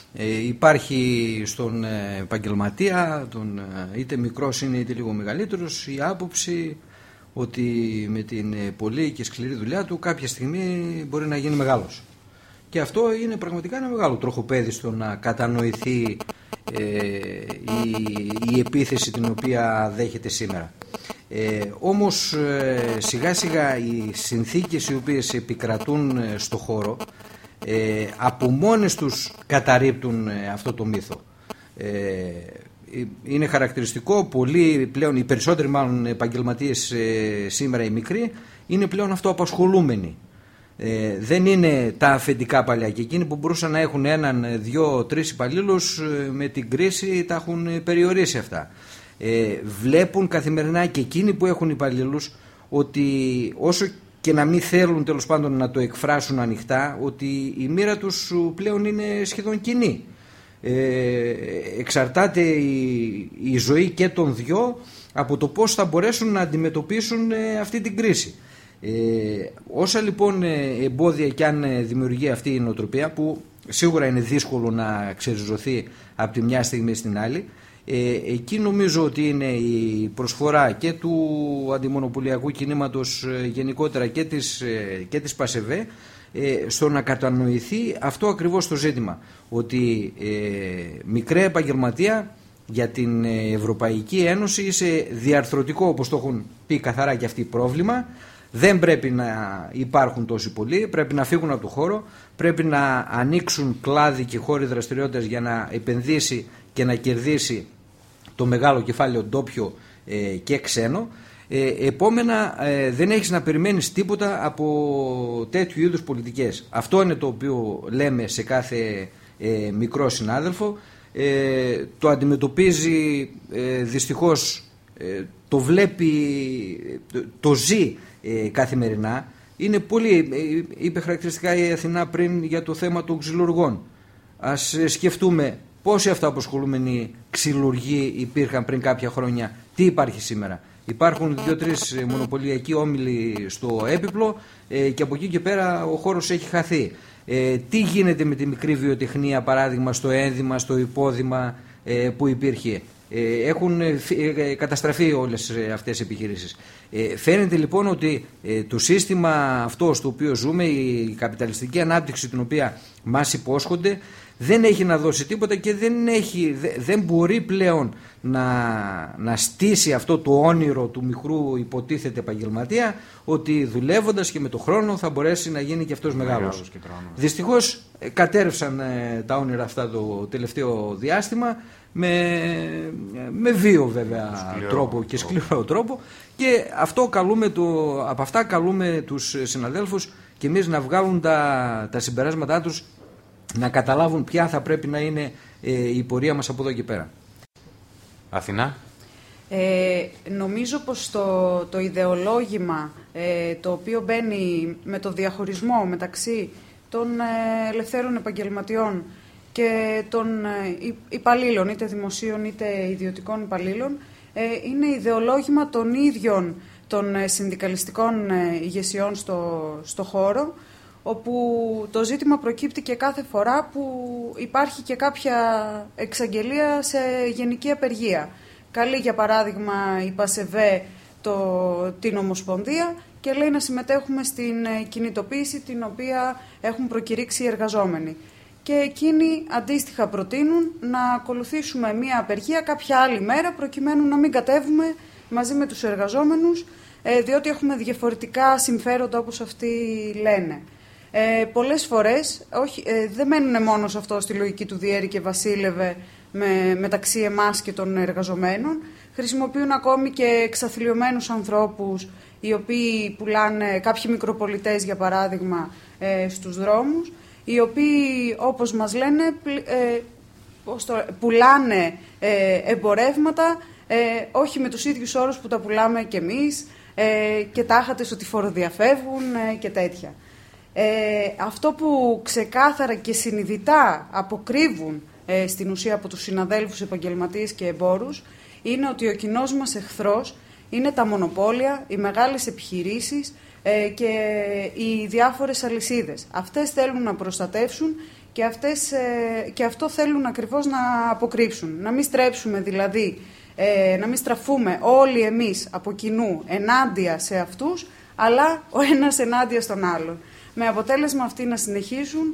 Υπάρχει στον επαγγελματία, είτε μικρός είναι είτε λίγο μεγαλύτερος, η άποψη ότι με την πολλή και σκληρή δουλειά του κάποια στιγμή μπορεί να γίνει μεγάλος. Και αυτό είναι πραγματικά ένα μεγάλο τροχοπέδι στο να κατανοηθεί η επίθεση την οποία δέχεται σήμερα. Όμως σιγά σιγά οι συνθήκες οι οποίες επικρατούν στο χώρο από μόνες τους καταρρίπτουν αυτό το μύθο. Είναι χαρακτηριστικό, πολλοί πλέον, οι περισσότεροι μάλλον επαγγελματίες σήμερα οι μικροί είναι πλέον αυτοαπασχολούμενοι. Δεν είναι τα αφεντικά παλιά, και εκείνοι που μπορούσαν να έχουν έναν, δύο, τρεις υπαλλήλους, με την κρίση τα έχουν περιορίσει αυτά. Βλέπουν καθημερινά και εκείνοι που έχουν υπαλλήλους ότι όσο και να μην θέλουν τέλος πάντων να το εκφράσουν ανοιχτά, ότι η μοίρα τους πλέον είναι σχεδόν κοινή. Εξαρτάται η ζωή και των δυο από το πώς θα μπορέσουν να αντιμετωπίσουν αυτή την κρίση. Όσα λοιπόν εμπόδια και αν δημιουργεί αυτή η νοοτροπία, που σίγουρα είναι δύσκολο να ξεριζωθεί από τη μια στιγμή στην άλλη, εκεί νομίζω ότι είναι η προσφορά και του αντιμονοπολιακού κινήματος γενικότερα και της ΠΑΣΕΒΕ στο να κατανοηθεί αυτό ακριβώς το ζήτημα, ότι μικρή επαγγελματία για την Ευρωπαϊκή Ένωση είσαι διαρθρωτικό, όπως το έχουν πει καθαρά και αυτοί, πρόβλημα. Δεν πρέπει να υπάρχουν τόσοι πολλοί, πρέπει να φύγουν από το χώρο, πρέπει να ανοίξουν κλάδοι και χώροι δραστηριότητας για να επενδύσει και να κερδίσει το μεγάλο κεφάλαιο ντόπιο και ξένο. Επόμενα δεν έχεις να περιμένεις τίποτα από τέτοιου είδους πολιτικές. Αυτό είναι το οποίο λέμε σε κάθε μικρό συνάδελφο. Το αντιμετωπίζει δυστυχώς, το βλέπει, το ζει καθημερινά. Είναι πολύ, είπε χαρακτηριστικά η Αθηνά πριν για το θέμα των ξυλουργών. Ας σκεφτούμε πόσοι αυτοαπασχολούμενοι ξυλουργοί υπήρχαν πριν κάποια χρόνια, τι υπάρχει σήμερα. Υπάρχουν 2-3 μονοπωλιακοί όμιλοι στο έπιπλο και από εκεί και πέρα ο χώρος έχει χαθεί. Τι γίνεται με τη μικρή βιοτεχνία, παράδειγμα, στο ένδυμα, στο υπόδημα που υπήρχε? Έχουν καταστραφεί όλες αυτές οι επιχειρήσεις. Φαίνεται λοιπόν ότι το σύστημα αυτό στο οποίο ζούμε, η καπιταλιστική ανάπτυξη την οποία μας υπόσχονται, δεν έχει να δώσει τίποτα και δεν μπορεί πλέον να στήσει αυτό το όνειρο του μικρού υποτίθεται επαγγελματία, ότι δουλεύοντας και με το χρόνο θα μπορέσει να γίνει και αυτός μεγάλος. Δυστυχώς κατέρευσαν τα όνειρα αυτά το τελευταίο διάστημα με βίο βέβαια τρόπο και σκληρό τρόπο, και από αυτά καλούμε τους συναδέλφους και εμείς να βγάλουν τα συμπεράσματά τους, να καταλάβουν ποια θα πρέπει να είναι η πορεία μας από εδώ και πέρα. Αθηνά. Νομίζω πως το ιδεολόγημα το οποίο μπαίνει με το διαχωρισμό μεταξύ των ελευθέρων επαγγελματιών και των υπαλλήλων, είτε δημοσίων είτε ιδιωτικών υπαλλήλων, είναι ιδεολόγημα των ίδιων των συνδικαλιστικών ηγεσιών στο χώρο, όπου το ζήτημα προκύπτει και κάθε φορά που υπάρχει και κάποια εξαγγελία σε γενική απεργία. Καλεί για παράδειγμα η ΠΑΣΕΒΕ την Ομοσπονδία και λέει να συμμετέχουμε στην κινητοποίηση την οποία έχουν προκηρύξει οι εργαζόμενοι. Και εκείνοι αντίστοιχα προτείνουν να ακολουθήσουμε μία απεργία κάποια άλλη μέρα, προκειμένου να μην κατέβουμε μαζί με τους εργαζόμενους, διότι έχουμε διαφορετικά συμφέροντα, όπως αυτοί λένε. Πολλές φορές δεν μένουν μόνο σε αυτό, στη λογική του Διέρη και Βασίλευε μεταξύ εμάς και των εργαζομένων. Χρησιμοποιούν ακόμη και εξαθλιωμένους ανθρώπους, οι οποίοι πουλάνε, κάποιοι μικροπολιτές για παράδειγμα, στους δρόμους, οι οποίοι, όπως μας λένε, πουλάνε εμπορεύματα όχι με τους ίδιους όρους που τα πουλάμε κι εμείς, και τάχατες ότι φοροδιαφεύγουν και τέτοια. Αυτό που ξεκάθαρα και συνειδητά αποκρύβουν στην ουσία από τους συναδέλφους επαγγελματίες και εμπόρους, είναι ότι ο κοινός μας εχθρός είναι τα μονοπόλια, οι μεγάλες επιχειρήσεις και οι διάφορες αλυσίδες. Αυτές θέλουν να προστατεύσουν και αυτό θέλουν ακριβώς να αποκρύψουν. Να μην στρέψουμε δηλαδή, να μην στραφούμε όλοι εμείς από κοινού ενάντια σε αυτούς, αλλά ο ένας ενάντια στον άλλον. Με αποτέλεσμα αυτοί να συνεχίζουν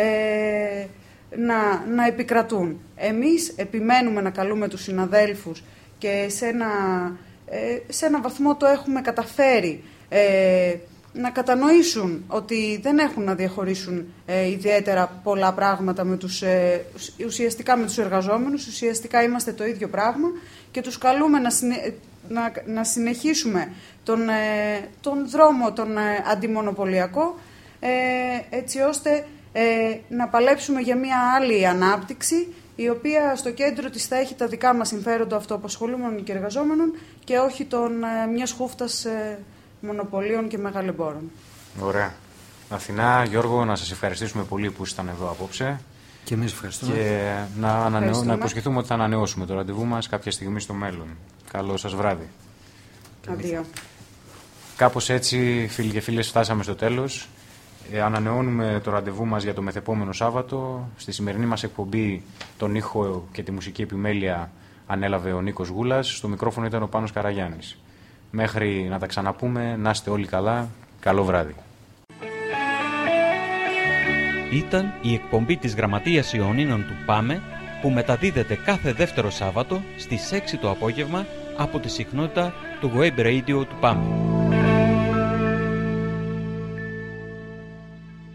να επικρατούν. Εμείς επιμένουμε να καλούμε τους συναδέλφους και σε ένα βαθμό το έχουμε καταφέρει να κατανοήσουν ότι δεν έχουν να διαχωρίσουν ιδιαίτερα πολλά πράγματα ουσιαστικά με τους εργαζόμενους, ουσιαστικά είμαστε το ίδιο πράγμα, και τους καλούμε να συνεχίσουμε τον δρόμο τον αντιμονοπολιακό, έτσι ώστε να παλέψουμε για μια άλλη ανάπτυξη, η οποία στο κέντρο της θα έχει τα δικά μας συμφέροντα αυτοαπασχολούμενων και εργαζόμενων και όχι μιας χούφτας μονοπωλίων και μεγαλεμπόρων. Ωραία. Αθηνά, Γιώργο, να σας ευχαριστήσουμε πολύ που ήσασταν εδώ απόψε. Και εμείς ευχαριστούμε. Και να υποσχεθούμε ότι θα ανανεώσουμε το ραντεβού μας κάποια στιγμή στο μέλλον. Καλό σας βράδυ. Αντίο. Κάπως έτσι, φίλοι και φίλες, φτάσαμε στο τέλος. Ανανεώνουμε το ραντεβού μας για το μεθεπόμενο Σάββατο. Στη σημερινή μας εκπομπή τον ήχο και τη μουσική επιμέλεια ανέλαβε ο Νίκος Γούλας. Στο μικρόφωνο ήταν ο Πάνος Καραγιάννης. Μέχρι να τα ξαναπούμε, να είστε όλοι καλά. Καλό βράδυ. Ήταν η εκπομπή της Γραμματείας Ιωνίνων του ΠΑΜΕ, που μεταδίδεται κάθε δεύτερο Σάββατο στις 6 το απόγευμα από τη συχνότητα του Web Radio του ΠΑΜΕ.